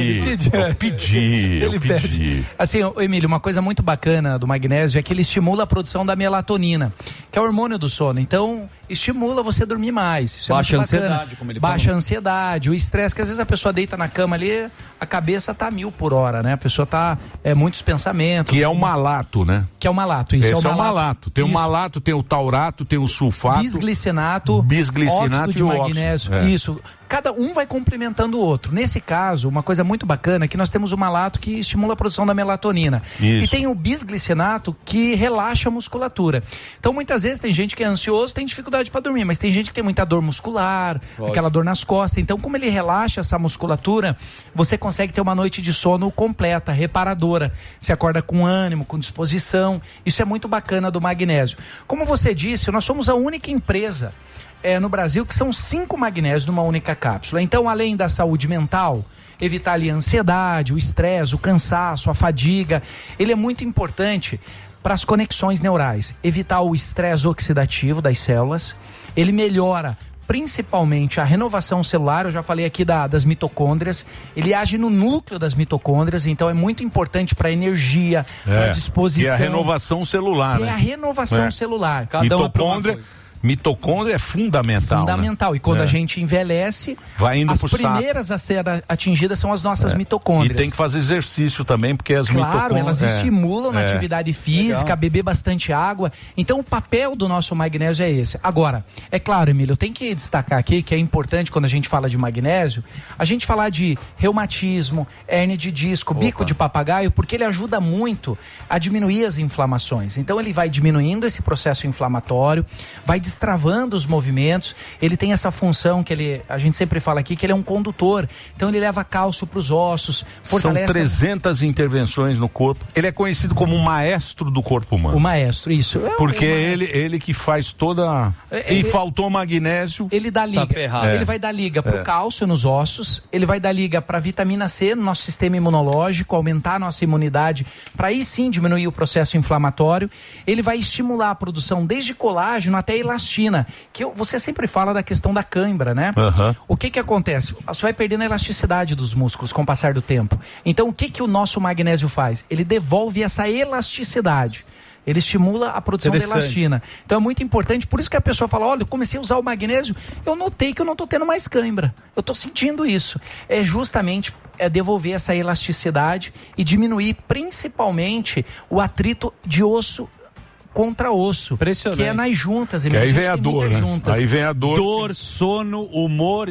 pedi. Assim, Emílio, uma coisa muito bacana do magnésio é que ele estimula a produção da melatonina, que é o hormônio do sono. Então, estimula você dormir mais. Isso baixa a ansiedade, como ele falou. Baixa a ansiedade, o estresse, que às vezes a pessoa deita na cama ali, a cabeça tá 1000 por hora, né? A pessoa tá, muitos pensamentos. Que é o malato, né? Que é o malato, isso. Esse é o malato. Tem o malato, tem o taurato, tem o sulfato. Bisglicinato óxido de magnésio. Isso. Cada um vai complementando o outro. Nesse caso, uma coisa muito bacana é que nós temos o malato que estimula a produção da melatonina. Isso. E tem o bisglicinato que relaxa a musculatura. Então, muitas vezes tem gente que é ansioso, tem dificuldade para dormir, mas tem gente que tem muita dor muscular, aquela dor nas costas. Então, como ele relaxa essa musculatura, você consegue ter uma noite de sono completa, reparadora. Você acorda com ânimo, com disposição. Isso é muito bacana do magnésio. Como você disse, nós somos a única empresa no Brasil que são 5 magnésios numa única cápsula. Então, além da saúde mental, evitar ali a ansiedade, o estresse, o cansaço, a fadiga, ele é muito importante para as conexões neurais. Evitar o estresse oxidativo das células, ele melhora principalmente a renovação celular. Eu já falei aqui das mitocôndrias, ele age no núcleo das mitocôndrias, então é muito importante para a energia, para a disposição. Que é a renovação celular. Que é a renovação celular. Mitocôndria. Mitocôndria é fundamental. Fundamental. Né? E quando a gente envelhece, as primeiras a ser atingidas são as nossas mitocôndrias. E tem que fazer exercício também, porque as mitocôndrias... Claro, elas estimulam na atividade física, beber bastante água. Então, o papel do nosso magnésio é esse. Agora, é claro, Emílio, eu tenho que destacar aqui que é importante quando a gente fala de magnésio, a gente falar de reumatismo, hérnia de disco, bico de papagaio, porque ele ajuda muito a diminuir as inflamações. Então, ele vai diminuindo esse processo inflamatório, vai destravando os movimentos. Ele tem essa função que a gente sempre fala aqui, que ele é um condutor. Então ele leva cálcio para os ossos, fortalece... São 300 intervenções no corpo. Ele é conhecido como o maestro do corpo humano. O maestro, isso. Porque ele que faz toda... E faltou magnésio... Ele dá liga. Ele vai dar liga para o cálcio nos ossos, ele vai dar liga para a vitamina C no nosso sistema imunológico, aumentar a nossa imunidade, para aí sim diminuir o processo inflamatório. Ele vai estimular a produção desde colágeno até elastina, que você sempre fala da questão da cãibra, né? O que acontece? Você vai perdendo a elasticidade dos músculos com o passar do tempo. Então, o que o nosso magnésio faz? Ele devolve essa elasticidade. Ele estimula a produção da elastina. Então é muito importante, por isso que a pessoa fala, olha, eu comecei a usar o magnésio, eu notei que eu não estou tendo mais cãibra. Eu estou sentindo isso. É justamente devolver essa elasticidade e diminuir principalmente o atrito de osso contra osso. Impressionante. Que é nas juntas. Que aí vem a dor, né? Aí vem a dor. Dor, sono, humor,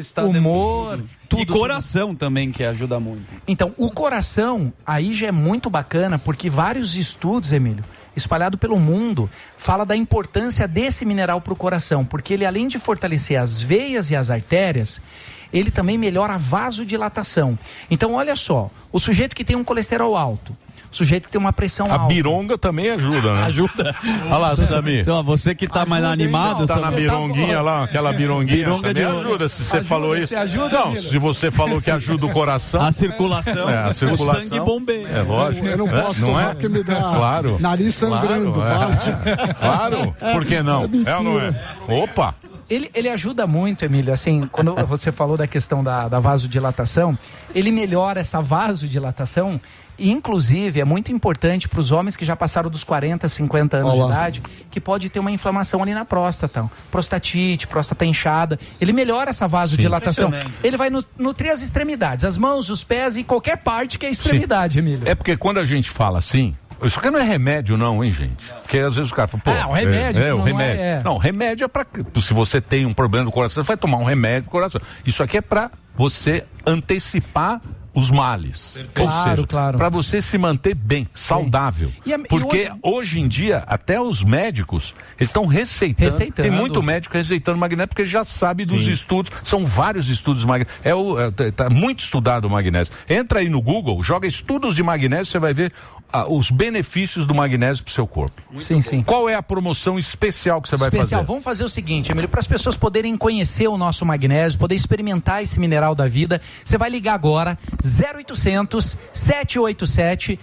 tudo. E coração também, que ajuda muito. Então, o coração, aí já é muito bacana, porque vários estudos, Emílio, espalhado pelo mundo, fala da importância desse mineral para o coração, porque ele, além de fortalecer as veias e as artérias, ele também melhora a vasodilatação. Então, olha só, o sujeito que tem um colesterol alto, sujeito que tem uma pressão alta. A bironga também ajuda, né? Ajuda. Olha lá, Samir. Então, você que tá mais animado... Tá na bironguinha lá, aquela bironguinha também ajuda, se você falou isso. Não, se você falou que ajuda o coração... A circulação. A circulação. O sangue bombeia. É lógico. Eu não posso tomar porque me dá nariz sangrando. Claro, por que não? É ou não é? Opa! Ele ajuda muito, Emílio, assim, quando você falou da questão da vasodilatação, ele melhora essa vasodilatação. E, inclusive, é muito importante para os homens que já passaram dos 40, 50 anos de idade, que pode ter uma inflamação ali na próstata, prostatite, próstata inchada. Ele melhora essa vasodilatação. Ele vai nutrir as extremidades, as mãos, os pés e qualquer parte que é extremidade, Emílio. É porque quando a gente fala assim, isso aqui não é remédio não, hein, gente? Porque às vezes o cara fala, pô... o remédio, o remédio. Não, remédio é pra... Se você tem um problema do coração, você vai tomar um remédio do coração. Isso aqui é pra você antecipar os males. Ou seja, para você se manter bem, saudável. Porque hoje em dia, até os médicos, eles estão receitando. Tem muito médico receitando magnésio, porque já sabe dos estudos. São vários estudos de magnésio. Tá muito estudado o magnésio. Entra aí no Google, joga estudos de magnésio, você vai ver os benefícios do magnésio para o seu corpo. Sim. Qual é a promoção especial que você vai fazer? Vamos fazer o seguinte, Emílio, para as pessoas poderem conhecer o nosso magnésio, poder experimentar esse mineral da vida, você vai ligar agora 0800 787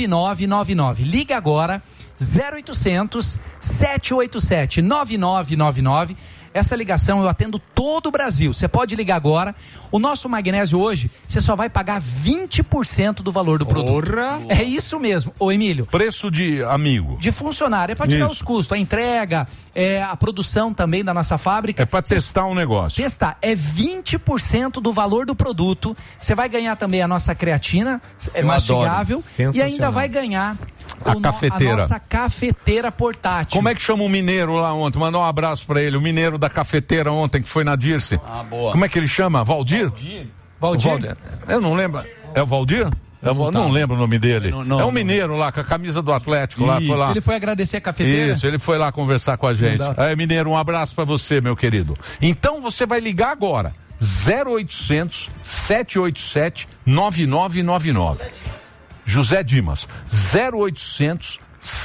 9999. Liga agora 0800 787 9999. essa ligação eu atendo todo o Brasil. Você pode ligar agora. O nosso magnésio hoje, você só vai pagar 20% do valor do produto. Porra. É isso mesmo, ô Emílio. Preço de amigo. De funcionário, é para tirar os custos, a entrega, a produção também da nossa fábrica. É para testar um negócio. Testar, é 20% do valor do produto. Você vai ganhar também a nossa creatina, mastigável, e ainda vai ganhar a cafeteira. A nossa cafeteira portátil. Como é que chama o mineiro lá ontem? Mandou um abraço pra ele. O mineiro da cafeteira ontem, que foi na Dirce. Ah, boa. Como é que ele chama? Valdir? Valdir? Eu não lembro. É o Valdir? Não lembro o nome dele. É um mineiro lá, com a camisa do Atlético lá, foi lá. Ele foi agradecer a cafeteira? Isso, ele foi lá conversar com a gente. Mineiro, um abraço pra você, meu querido. Então você vai ligar agora. 0800 787 9999. José Dimas, 0800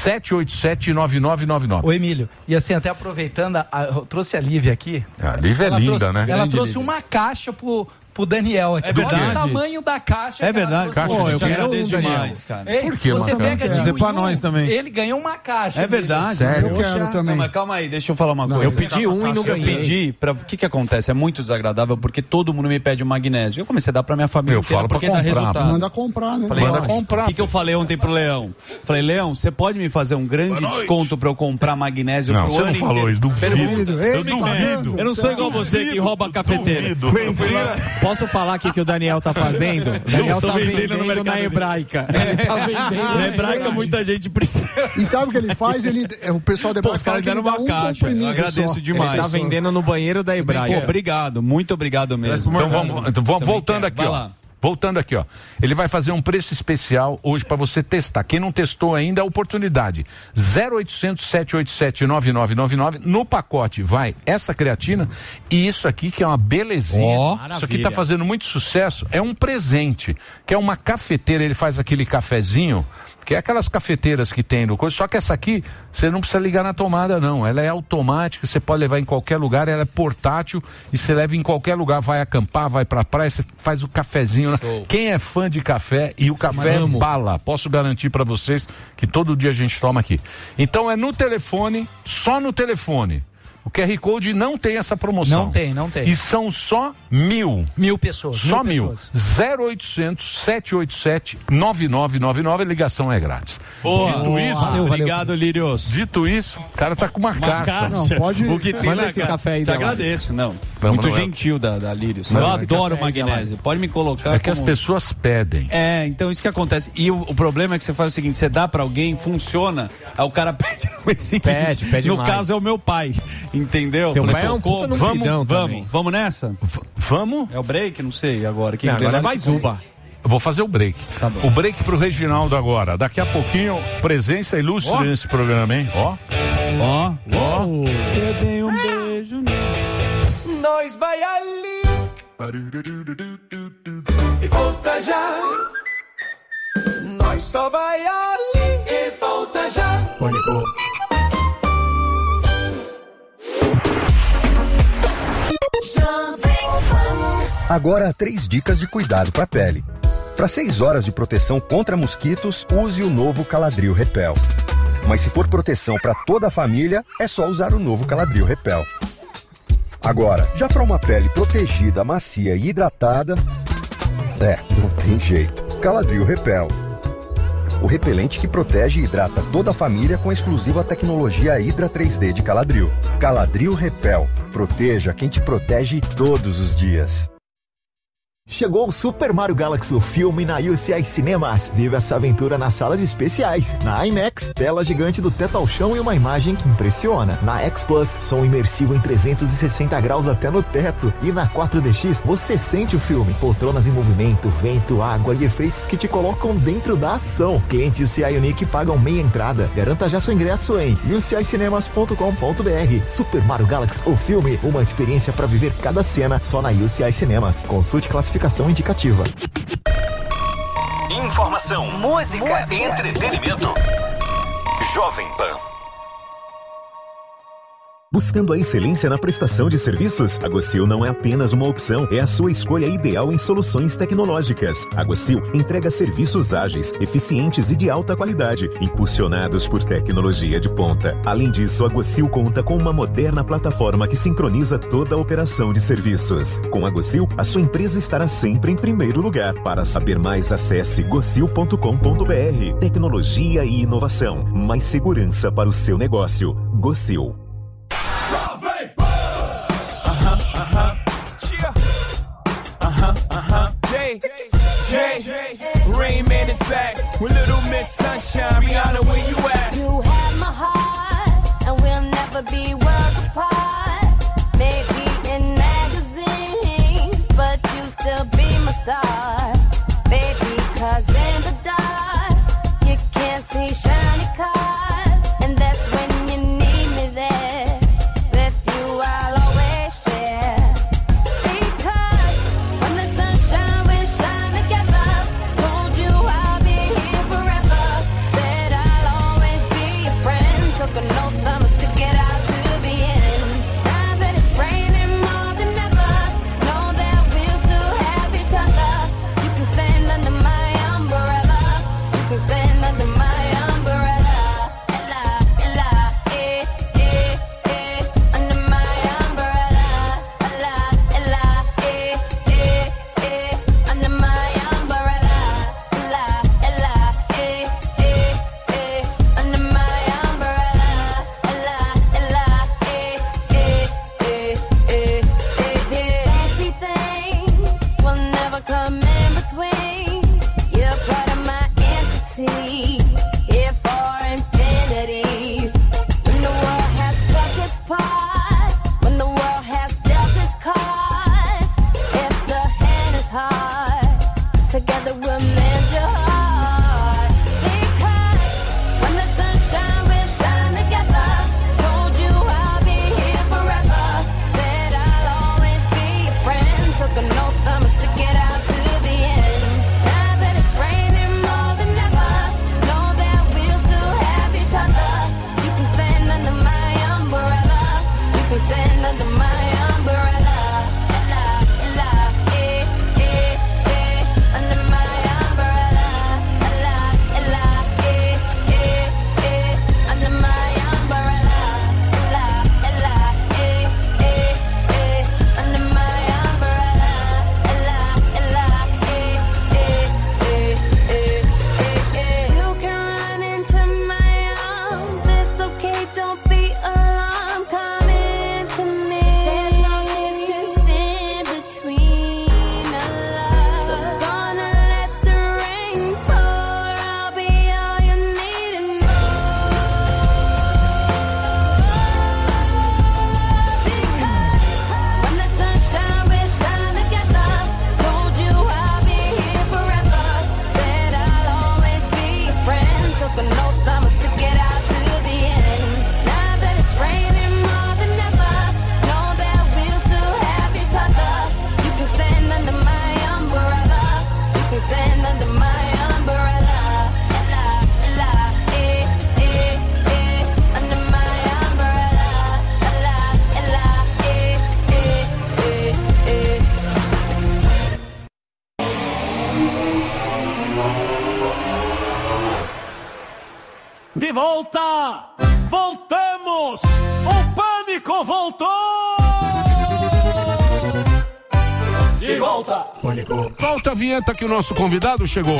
787-9999. Ô Emílio, e assim, até aproveitando, eu trouxe a Lívia aqui. A Lívia é linda, né? Ela trouxe uma caixa pro Daniel aqui. É verdade. Olha o tamanho da caixa. É verdade. Caixa, eu te agradeço demais, cara. Ei, por que você pega de pra nós também. Ele ganhou uma caixa. É verdade. Sério? Eu quero também. Não, mas calma aí, deixa eu falar uma coisa. Eu pedi um e não ganhei. Eu pedi, o que acontece? É muito desagradável porque todo mundo me pede o magnésio. Eu comecei a dar pra minha família inteira porque dá resultado. Manda comprar, né? Falei, Manda comprar. O que eu falei ontem pro Leão? Falei, Leão, você pode me fazer um grande desconto pra eu comprar magnésio pro ano inteiro? Não, você não falou isso, duvido. Eu duvido. Eu não sou igual você que rouba a cafeteira. Posso falar aqui que o Daniel tá fazendo? O Daniel tá vendendo na Hebraica. Ele tá vendendo na Hebraica, muita gente precisa. E sabe o que ele faz? O pessoal depois os caras deram uma caixa. Eu agradeço demais. Ele tá vendendo no banheiro da Hebraica. Pô, obrigado, muito obrigado mesmo. Então vamos voltando aqui, ó. Voltando aqui, ó. Ele vai fazer um preço especial hoje para você testar. Quem não testou ainda, é a oportunidade. 0800 787 9999. No pacote vai essa creatina e isso aqui que é uma belezinha. Isso aqui tá fazendo muito sucesso. É um presente, que é uma cafeteira. Ele faz aquele cafezinho, que é aquelas cafeteiras que tem no coisa, só que essa aqui você não precisa ligar na tomada não, ela é automática, você pode levar em qualquer lugar, ela é portátil e você leva em qualquer lugar, vai acampar, vai pra praia, você faz o cafezinho, né? Quem é fã de café, e o café é bala, posso garantir pra vocês que todo dia a gente toma aqui. Então é no telefone, só no telefone. O QR Code não tem essa promoção. Não tem. E são só 1.000. 1.000 pessoas. Só 1.000. 0800 787 9999. A ligação é grátis. Dito isso, obrigado, Lírios. Dito isso, o cara tá com uma caixa. Não, pode. O que tem Manda esse café aí. Te agradeço, não. Muito gentil da Lírios. Eu adoro magnésio. Pode me colocar. É que as pessoas pedem. Então isso que acontece. E o problema é que você faz o seguinte: você dá pra alguém, funciona, aí o cara pede o seguinte. Pede no mais. caso é o meu pai. Entendeu? Seu pai é um puta numpidão também. Vamos nessa? Vamos? É o break? Não sei agora. Agora é mais Uba. Eu vou fazer o break. Tá bom. O break pro Reginaldo agora. Daqui a pouquinho, presença ilustre nesse programa, hein? Ó. Eu dei um beijo. Nós vai ali e volta já. Nós só vai ali e volta já. Pânico. Agora 3 dicas de cuidado para a pele. Para 6 horas de proteção contra mosquitos, use o novo Caladril Repel. Mas se for proteção para toda a família, é só usar o novo Caladril Repel. Agora, já para uma pele protegida, macia e hidratada, não tem jeito. Caladril Repel. O repelente que protege e hidrata toda a família com a exclusiva tecnologia Hydra 3D de Caladril. Caladril Repel. Proteja quem te protege todos os dias. Chegou o Super Mario Galaxy, o filme na UCI Cinemas. Viva essa aventura nas salas especiais. Na IMAX, tela gigante do teto ao chão e uma imagem que impressiona. Na X Plus, som imersivo em 360 graus até no teto. E na 4DX, você sente o filme. Poltronas em movimento, vento, água e efeitos que te colocam dentro da ação. Clientes UCI Unique pagam meia entrada. Garanta já seu ingresso em ucicinemas.com.br. Super Mario Galaxy, o filme, uma experiência para viver cada cena só na UCI Cinemas. Consulte classificação indicativa. Informação, música, entretenimento. Jovem Pan. Buscando a excelência na prestação de serviços? A Gocil não é apenas uma opção, é a sua escolha ideal em soluções tecnológicas. A Gocil entrega serviços ágeis, eficientes e de alta qualidade, impulsionados por tecnologia de ponta. Além disso, a Gocil conta com uma moderna plataforma que sincroniza toda a operação de serviços. Com a Gocil, a sua empresa estará sempre em primeiro lugar. Para saber mais, acesse gocil.com.br. Tecnologia e inovação. Mais segurança para o seu negócio. Gocil. Rain Man is back with Little Miss Sunshine. Rihanna, where you at? You have my heart, and we'll never be worlds apart. Maybe in magazines, but you still be my star. Baby, 'cause in the dark, you can't see shiny cars. And that's when you need me there. With you, I'll always share. Because when the sunshine will shine together, told you I'll be here forever. Said I'll always be your friend. Took an oath, I'ma stick it out to the end. Now that it's raining more than ever, know that we'll still have each other. You can stand under my umbrella. You can stand under my umbrella. Ella, ella, under my umbrella. Ella, ella, under my umbrella. Ella, ella, under my umbrella. Ella, ella, fancy things will never come in between. You're part of my entity, here for infinity. When the world has took its part, when the world has dealt its cards, if the hand is hard, together we'll mend your heart. Because when the sunshine will shine together, told you I'll be here forever. Said I'll always be your friend. Took an oath, I'ma stick it out to the end. Now that it's raining more than ever, know that we'll still have each other. You can stand under my umbrella. You can stand under my umbrella. Ella, ella, under my umbrella. Ella, ella, under my umbrella. Ella, ella, under my umbrella. Ella, ella, you can run into my arms. It's okay, don't be alarmed. Come into me. There's no distance in between us. So gonna let the rain pour. I'll be all you need and more. Because when the sunshine will shine together, told you I'll be here forever. Said I'll always be your friend. Took an oath, I'ma stick it out to the end. Now that it's raining more than ever, know that we'll still have each other. You can stand under my umbrella. You can stand under my umbrella. Ella, ella, under my umbrella. Ella, ella, De volta! Voltamos! O pânico voltou! De volta! Pânico! Volta a vinheta que o nosso convidado chegou.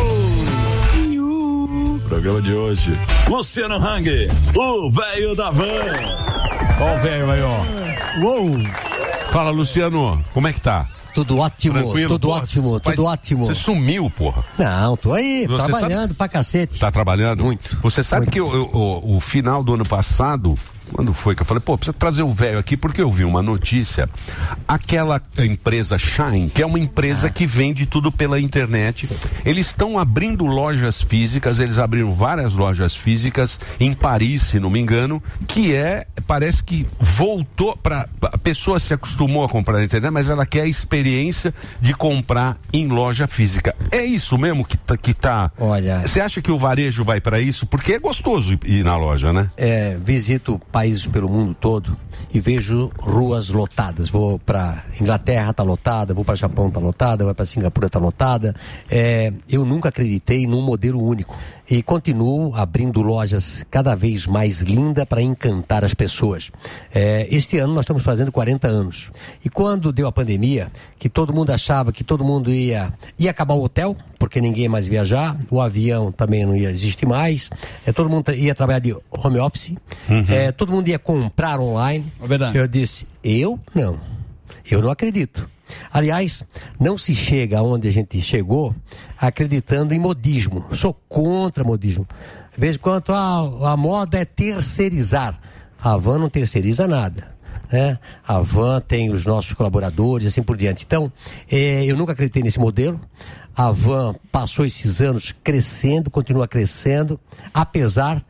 Programa de hoje, Luciano Hang, o velho da van. Ó o velho aí, ó. Uou! Fala, Luciano, como é que tá? Tudo ótimo, Tranquilo? tudo Porra, ótimo, tudo ótimo. Você sumiu, porra. Não, tô aí, Você trabalhando pra cacete. Tá trabalhando? Muito. Você sabe Muito. que o final do ano passado, quando foi que eu falei, pô, precisa trazer o velho aqui, porque eu vi uma notícia, aquela empresa Shine, que é uma empresa que vende tudo pela internet, eles estão abrindo lojas físicas, eles abriram várias lojas físicas em Paris, se não me engano, que parece que voltou a pessoa se acostumou a comprar na internet, mas ela quer a experiência de comprar em loja física. É isso mesmo que tá? Olha, você acha que o varejo vai para isso? Porque é gostoso ir na loja, né? Visito países pelo mundo todo e vejo ruas lotadas. Vou para Inglaterra, tá lotada, vou para Japão, tá lotada, vou para Singapura, tá lotada. Eu nunca acreditei num modelo único e continuo abrindo lojas cada vez mais lindas para encantar as pessoas. Este ano nós estamos fazendo 40 anos e quando deu a pandemia, que todo mundo achava que todo mundo ia acabar o hotel, porque ninguém ia mais viajar, o avião também não ia existir mais, todo mundo ia trabalhar de home office, todo mundo ia comprar online. Eu disse, eu não acredito. Aliás, não se chega aonde a gente chegou acreditando em modismo. Sou contra modismo. De vez em quando a moda é terceirizar. A Havan não terceiriza nada, né? A Havan tem os nossos colaboradores, assim por diante. Então, eu nunca acreditei nesse modelo. A Havan passou esses anos crescendo, continua crescendo, apesar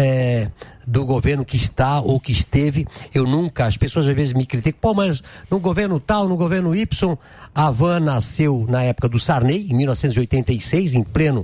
do governo que está ou que esteve. As pessoas às vezes me criticam, mas no governo tal, no governo Y, a Havan nasceu na época do Sarney, em 1986, em plano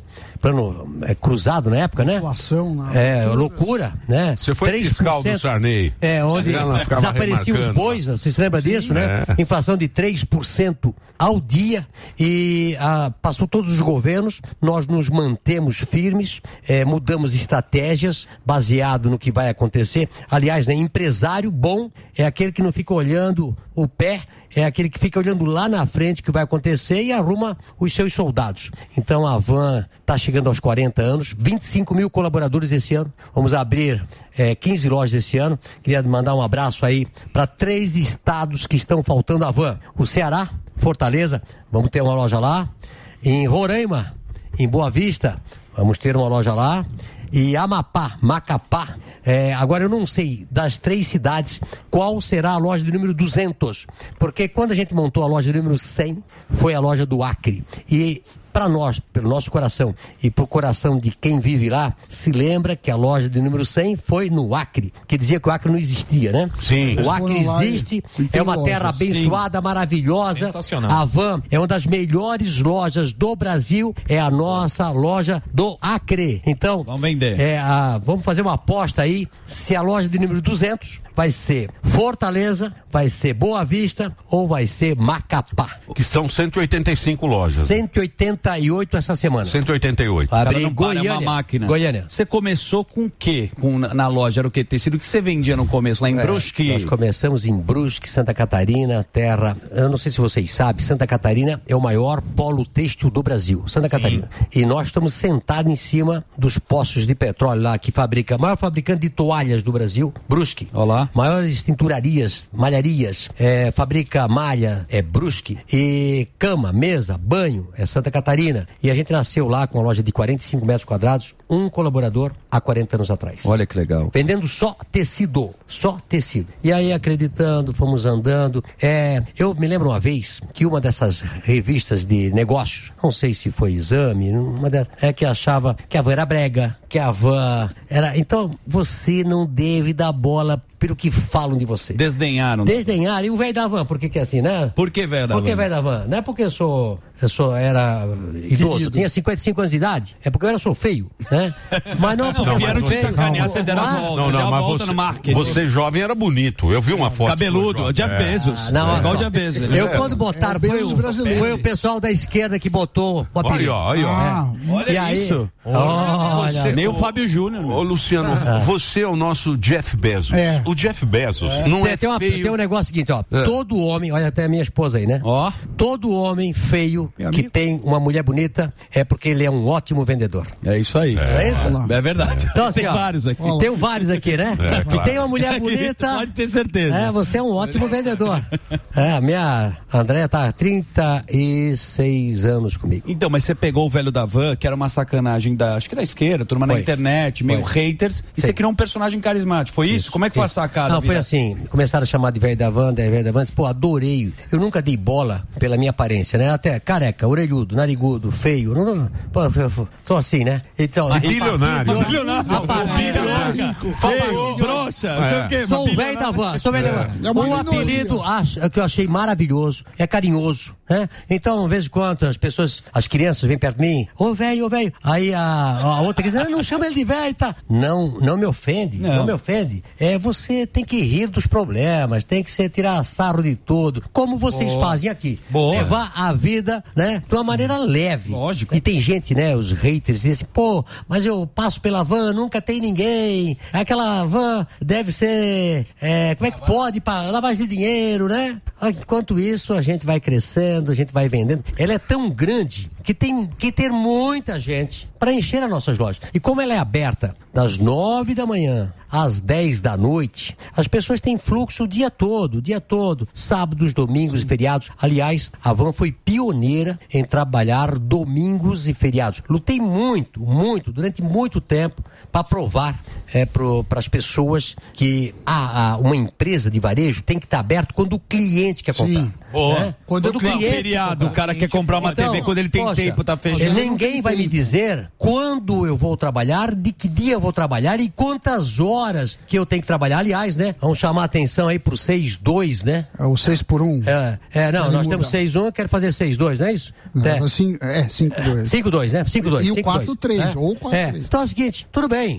cruzado na época, né? Inflação, loucura, né? Você foi fiscal do Sarney. Onde desapareciam os bois, você se lembra disso, né? Inflação de 3% ao dia e passou todos os governos, nós nos mantemos firmes, mudamos estratégias baseado no que vai acontecer. Aliás, né, empresário bom é aquele que não fica olhando o pé, é aquele que fica olhando lá na frente o que vai acontecer e arruma os seus soldados. Então a Havan está chegando aos 40 anos, 25 mil colaboradores esse ano. Vamos abrir 15 lojas esse ano. Queria mandar um abraço aí para 3 estados que estão faltando a Havan. O Ceará, Fortaleza, vamos ter uma loja lá. Em Roraima, em Boa Vista, vamos ter uma loja lá. E Amapá, Macapá, agora eu não sei das 3 cidades qual será a loja do número 200, porque quando a gente montou a loja do número 100 foi a loja do Acre, e para nós, pelo nosso coração e pro coração de quem vive lá, se lembra que a loja do número 100 foi no Acre, que dizia que o Acre não existia, né? Sim. O Acre existe, é uma terra abençoada, maravilhosa. Sensacional. A Havan é uma das melhores lojas do Brasil, é a nossa loja do Acre. Então, vamos vender. Vamos fazer uma aposta aí, se a loja do número 200 vai ser Fortaleza, vai ser Boa Vista ou vai ser Macapá. Que são 185 lojas. 188 essa semana. 188. Abri Goiânia. Uma máquina. Goiânia. Você começou com o quê? Na loja era o que? Tecido que você vendia no começo lá em Brusque? Nós começamos em Brusque, Santa Catarina, terra. Eu não sei se vocês sabem, Santa Catarina é o maior polo têxtil do Brasil. Santa Catarina. E nós estamos sentados em cima dos poços de petróleo lá que fabrica, maior fabricante de toalhas do Brasil, Brusque. Olá. Maiores tinturarias, malharias, fabrica malha, Brusque. E cama, mesa, banho, Santa Catarina. E a gente nasceu lá com uma loja de 45 metros quadrados, um colaborador há 40 anos atrás. Olha que legal. Vendendo só tecido. E aí acreditando, fomos andando. Eu me lembro uma vez que uma dessas revistas de negócios, não sei se foi Exame, que achava que a Havan era brega, que a Havan era... Então, você não deve dar bola pelo que falam de você. Desdenharam. E o velho da Havan, por que é assim, né? Por que velho da Havan? Por que velho da Havan? Não é porque eu era idoso, eu tinha 55 anos de idade, é porque eu sou feio, né? Mas não é porque vieram te sacanear, você deram a volta, mas no marketing. Você jovem era bonito, eu vi uma foto. Cabeludo, Jeff Bezos. Igual o Jeff Bezos. Eu quando botaram, foi o pessoal da esquerda que botou o apelido. Olha isso. Nem o Fábio Júnior. Ô Luciano, você é o nosso Jeff Bezos. O Jeff Bezos não é feio. Tem um negócio seguinte, todo homem, olha até a minha esposa aí, né? Todo homem feio que tem uma mulher bonita é porque ele é um ótimo vendedor. É isso aí. É isso? É verdade. Então, assim, tem vários aqui. Tem vários aqui, né? Que tem uma mulher bonita. Pode ter certeza. Você é um ótimo vendedor. A minha Andréia tá há 36 anos comigo. Então, mas você pegou o velho da Havan, que era uma sacanagem acho que da esquerda, turma na internet, meio haters, e você criou um personagem carismático. Foi isso? Como é que foi a sacada? Não, foi assim, começaram a chamar de velho da Havan, pô, adorei. Eu nunca dei bola pela minha aparência, né? Até careca, orelhudo, narigudo, feio. Tô assim, né? Então, bilionário. Feio, broxa, não sei o quê. Sou o velho da van, Um apelido que eu achei maravilhoso, é carinhoso, né? Então, de vez em quando, as crianças vêm perto de mim, ô velho. Aí a outra diz, não chama ele de velho, tá? Não me ofende, não me ofende. Você tem que rir dos problemas, tem que tirar sarro de tudo, como vocês fazem aqui. Levar a vida, né, de uma maneira leve. Lógico. E tem gente, né, os haters dizem, mas eu passo pela van, nunca tem ninguém, aquela van deve ser, como é que pode, para lavagem de dinheiro, né? Enquanto isso, a gente vai crescendo, a gente vai vendendo. Ela é tão grande que tem que ter muita gente para encher as nossas lojas. E como ela é aberta das 9 da manhã às 10 da noite, as pessoas têm fluxo o dia todo, sábados, domingos e feriados. Aliás, a van foi pioneira em trabalhar domingos e feriados. Lutei muito, durante muito tempo, para provar para as pessoas que uma empresa de varejo tem que estar aberto quando o cliente quer comprar. Boa. Quando o cliente feriado, o cara quer comprar uma TV quando ele tem tempo, tá fechado. Ninguém vai me dizer quando eu vou trabalhar, de que dia eu vou trabalhar e quantas horas que eu tenho que trabalhar. Aliás, né? Vamos chamar a atenção aí pro 6-2, né? É o 6 por 1. Nós temos 6-1, eu quero fazer 6-2, não é isso? 5-2. 5-2, né? 5-2. E o 4-3, ou 4-3. Então é o seguinte, tudo bem.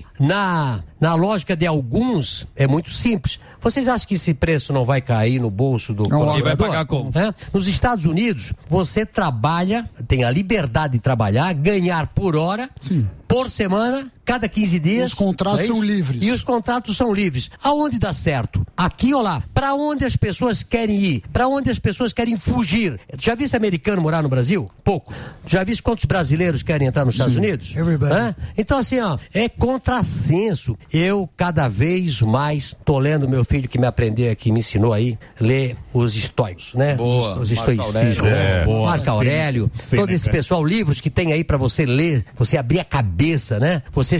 Na lógica de alguns, é muito simples. Vocês acham que esse preço não vai cair no bolso do colaborador? E vai pagar como? Nos Estados Unidos, você trabalha, tem a liberdade de trabalhar, ganhar por hora, por semana, cada 15 dias. Os contratos são livres. E os contratos são livres. Aonde dá certo? Aqui ou lá? Para onde as pessoas querem ir? Para onde as pessoas querem fugir? Já viu esse americano morar no Brasil? Pouco. Já viu quantos brasileiros querem entrar nos Estados Unidos? Então assim, é contrassenso. Eu cada vez mais tô lendo, meu filho que me ensinou aí, ler os estoicos, né? Os estoicismos, né? Marco Aurélio, todo esse pessoal, livros que tem aí para você ler, você abrir a cabeça, né? Você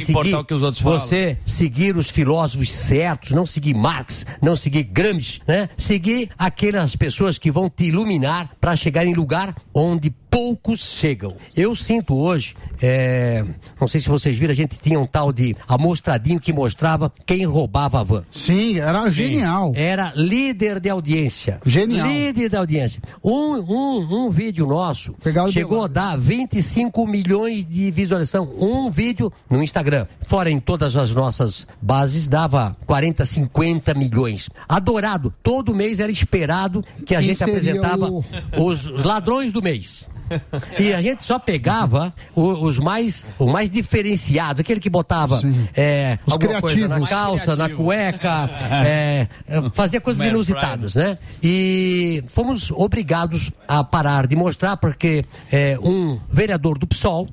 seguir os filósofos certos, não seguir Marx, não seguir Gramsci, né? Seguir aquelas pessoas que vão te iluminar para chegar em lugar onde poucos chegam. Eu sinto hoje, não sei se vocês viram, a gente tinha um tal de amostradinho que mostrava quem roubava a van. Sim, era genial. Era líder de audiência. Genial. Líder de audiência. Um vídeo nosso chegou a dar 25 milhões de visualização. Um vídeo no Instagram. Fora em todas as nossas bases, dava 40, 50 milhões. Adorado. Todo mês era esperado que a gente apresentava os ladrões do mês. E a gente só pegava o mais diferenciado, aquele que botava alguma coisa na calça, na cueca, fazia coisas inusitadas, né? E fomos obrigados a parar de mostrar, porque um vereador do PSOL,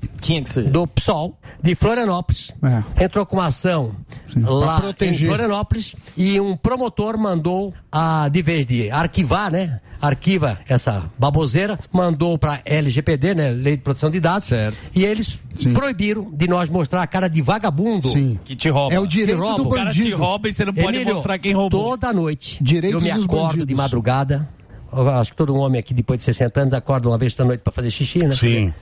de Florianópolis, entrou com uma ação lá em Florianópolis, e um promotor mandou, de vez de arquivar, né? Arquiva essa baboseira, mandou para LGPD, né? Lei de Proteção de Dados. Certo. E eles proibiram de nós mostrar a cara de vagabundo que te rouba. É o direito do bandido. O cara te rouba e você não pode mostrar quem roubou. Toda noite Direitos eu me acordo de madrugada. Eu acho que todo homem aqui, depois de 60 anos, acorda uma vez da noite para fazer xixi, né? Sim.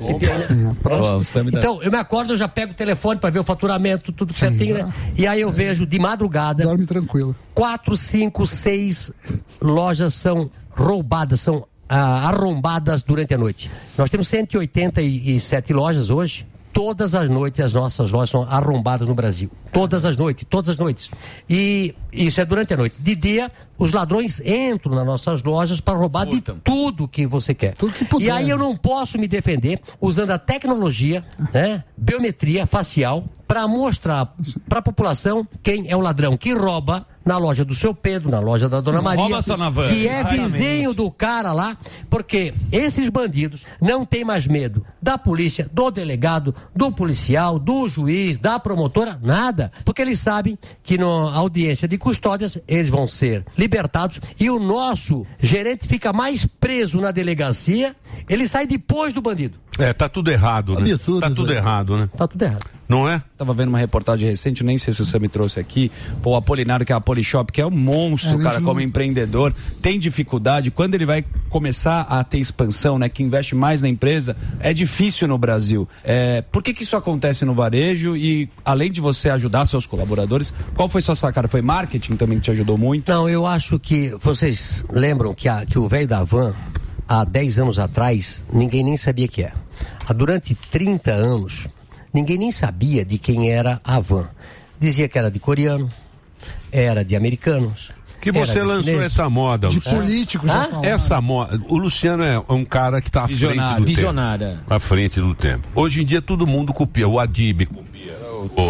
Então, eu me acordo, eu já pego o telefone para ver o faturamento, tudo certinho, né? E aí eu vejo de madrugada. Dorme tranquilo. 4, 5, 6 lojas são roubadas, são arrombadas durante a noite. Nós temos 187 lojas hoje. Todas as noites as nossas lojas são arrombadas no Brasil. Todas as noites. E isso é durante a noite. De dia, os ladrões entram nas nossas lojas para roubar de tudo que você quer. E aí eu não posso me defender usando a tecnologia, né, biometria facial, para mostrar para a população quem é o ladrão que rouba na loja do seu Pedro, na loja da Dona Maria, rouba só na van, que é vizinho do cara lá, porque esses bandidos não têm mais medo da polícia, do delegado, do policial, do juiz, da promotora, nada, porque eles sabem que na audiência de custódias eles vão ser libertados e o nosso gerente fica mais preso na delegacia, ele sai depois do bandido. Tá tudo errado, né? Tá tudo errado, né? Tá tudo errado. Não é? Tava vendo uma reportagem recente, nem sei se você me trouxe aqui, o Apolinário, que é a Polishop, que é um monstro, cara, como empreendedor, tem dificuldade, quando ele vai começar a ter expansão, né, que investe mais na empresa, é difícil no Brasil. Por que isso acontece no varejo e, além de você ajudar seus colaboradores, qual foi sua sacada? Foi marketing também que te ajudou muito? Não, eu acho que, vocês lembram que o velho da van, há 10 anos atrás, ninguém nem sabia que era. Durante 30 anos, ninguém nem sabia de quem era a van. Dizia que era de coreano, era de americanos. Que você lançou essa moda, de Luciano. político, já falaram. Essa moda. O Luciano é um cara que está à frente do tempo. À frente do tempo. Hoje em dia todo mundo copia. O Adib copia.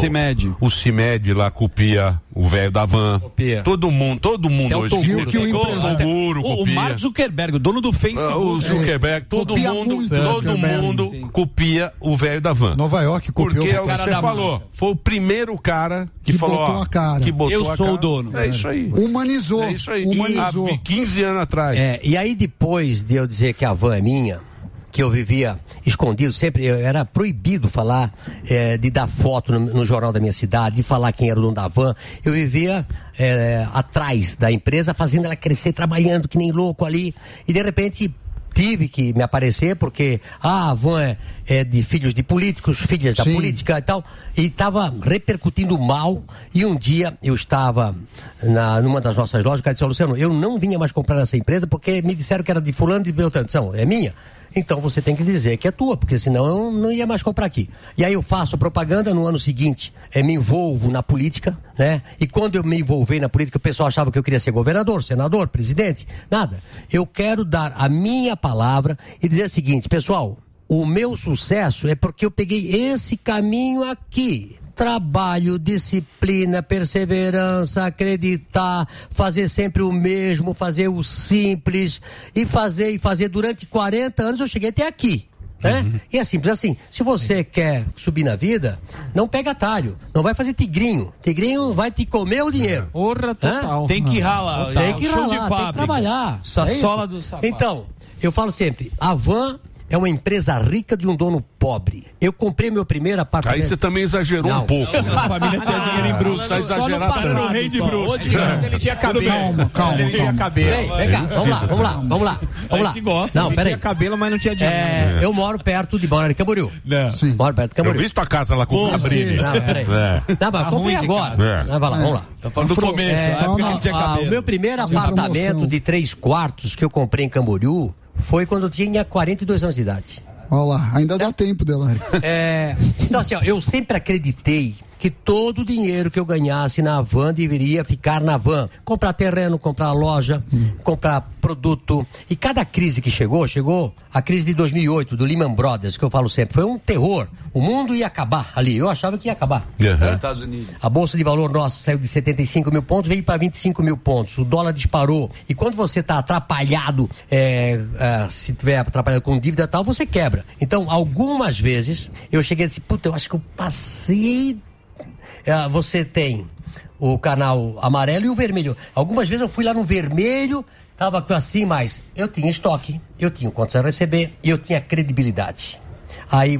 O CIMED lá copia o velho da van. Copia. Todo mundo hoje copia. O Mark Zuckerberg, o dono do Facebook. O Zuckerberg, todo mundo copia o velho da van. Nova York copiou. Porque é o que você falou. Foi o primeiro cara que falou, botou a cara. Que botou eu sou o dono. É isso aí. Humanizou. É isso aí. Humanizou. Há 15 anos atrás. E aí depois de eu dizer que a van é minha, que eu vivia escondido, sempre era proibido falar, de dar foto no jornal da minha cidade, de falar quem era o dono da van. Eu vivia atrás da empresa, fazendo ela crescer, trabalhando que nem louco ali, e de repente tive que me aparecer porque a van é de filhos de políticos, filhas da política e tal, e estava repercutindo mal. E um dia eu estava numa das nossas lojas, o cara disse: Luciano, eu não vinha mais comprar nessa empresa porque me disseram que era de fulano de Beltrano. Não, é minha. Então você tem que dizer que é tua, porque senão eu não ia mais comprar aqui. E aí eu faço propaganda, no ano seguinte me envolvo na política, né? E quando eu me envolvi na política, o pessoal achava que eu queria ser governador, senador, presidente, nada. Eu quero dar a minha palavra e dizer o seguinte: pessoal, o meu sucesso é porque eu peguei esse caminho aqui. Trabalho, disciplina, perseverança, acreditar, fazer sempre o mesmo, fazer o simples e fazer durante 40 anos. Eu cheguei até aqui, né? E é simples assim. Se você quer subir na vida, não pega atalho, não vai fazer tigrinho vai te comer o dinheiro. Porra, total. Tem que ralar, tem que ralar, de fábrica. tem que trabalhar. Sola do sapato. Então, eu falo sempre, a van é uma empresa rica de um dono pobre. Eu comprei meu primeiro apartamento. Aí você também exagerou um pouco. A família tinha dinheiro em bruxo. Tá exagerado. Era o rei de bruxo. Ele tinha cabelo. Calma. Ele tinha cabelo. Vem cá, vamos lá. A gente gosta. Não, peraí. Tinha cabelo, mas não tinha dinheiro. Eu moro perto de Balneário Camboriú. Sim. Moro perto de Camboriú. Eu vi tua casa lá com o Cabrini. Não, peraí. Não, mas comprei agora. Vai lá, vamos lá. Tá falando do começo. Ele tinha cabelo. O meu primeiro apartamento de 3 quartos que eu comprei em Camboriú foi quando eu tinha 42 anos de idade. Olha lá, ainda dá tempo, Delari. Então assim, eu sempre acreditei que todo o dinheiro que eu ganhasse na van deveria ficar na van. Comprar terreno, comprar loja, comprar produto. E cada crise que chegou a crise de 2008, do Lehman Brothers, que eu falo sempre, foi um terror. O mundo ia acabar ali, eu achava que ia acabar. Nos Estados Unidos. A Bolsa de Valor nossa saiu de 75 mil pontos, veio para 25 mil pontos. O dólar disparou. E quando você está atrapalhado, se tiver atrapalhado com dívida e tal, você quebra. Então, algumas vezes, eu cheguei e disse, puta, eu acho que eu passei... Você tem o canal amarelo e o vermelho. Algumas vezes eu fui lá no vermelho, tava assim, mas eu tinha estoque, eu tinha quantos a receber e eu tinha credibilidade. Aí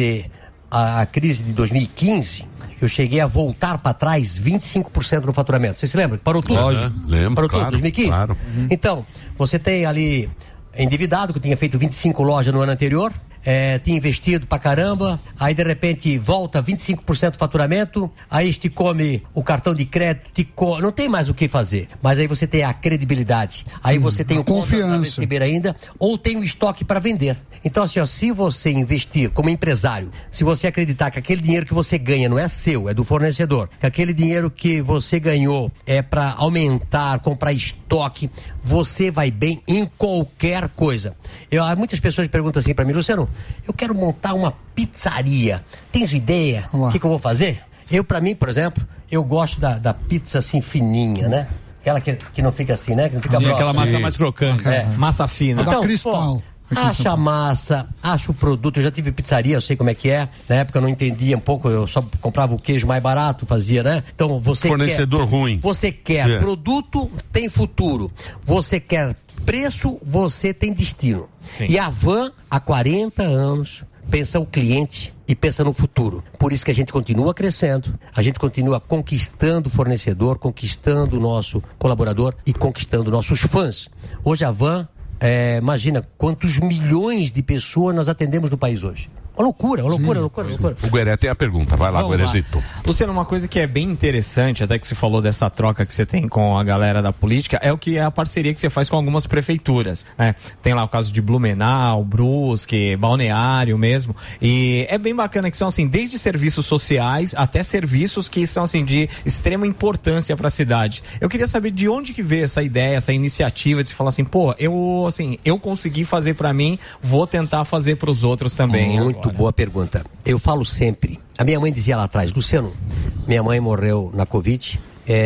a crise de 2015, eu cheguei a voltar para trás 25% no faturamento. Você se lembra? Parou tudo? Lógico, lembro. Parou claro, tudo, 2015? Claro. Então, você tem ali endividado, que eu tinha feito 25 lojas no ano anterior. Tinha investido pra caramba, aí de repente volta 25% do faturamento, aí te come o cartão de crédito, não tem mais o que fazer, mas aí você tem a credibilidade, aí você tem o confiança a receber ainda, ou tem o estoque para vender. Então assim, se você investir como empresário, se você acreditar que aquele dinheiro que você ganha não é seu, é do fornecedor, que aquele dinheiro que você ganhou é para aumentar, comprar estoque, você vai bem em qualquer coisa. Muitas pessoas perguntam assim para mim, Luciano, eu quero montar uma pizzaria. Tens ideia? O que eu vou fazer? Para mim, por exemplo, eu gosto da pizza assim fininha, né? Aquela que não fica assim, né? Que não fica grossa. Aquela massa mais crocante. Massa fina. Então, cristal. Acha a massa, acha o produto. Eu já tive pizzaria, eu sei como é que é. Na época eu não entendia um pouco, eu só comprava o queijo mais barato, fazia, né? Então você fornecedor ruim. Você quer produto, tem futuro. Você quer preço, você tem destino. Sim. E a van, há 40 anos, pensa o cliente e pensa no futuro. Por isso que a gente continua crescendo, a gente continua conquistando o fornecedor, conquistando o nosso colaborador e conquistando nossos fãs. Hoje a Van, imagina quantos milhões de pessoas nós atendemos no país hoje. Uma loucura. O Gueré tem a pergunta, vai lá, Guerezito. Luciano, uma coisa que é bem interessante, até que você falou dessa troca que você tem com a galera da política, é o que é a parceria que você faz com algumas prefeituras, né? Tem lá o caso de Blumenau, Brusque, Balneário mesmo, e é bem bacana que são assim, desde serviços sociais até serviços que são assim de extrema importância para a cidade. Eu queria saber de onde que veio essa ideia, essa iniciativa de se falar assim, eu consegui fazer para mim, vou tentar fazer para os outros também. Muito boa pergunta. Eu falo sempre, a minha mãe dizia lá atrás, Luciano, minha mãe morreu na Covid,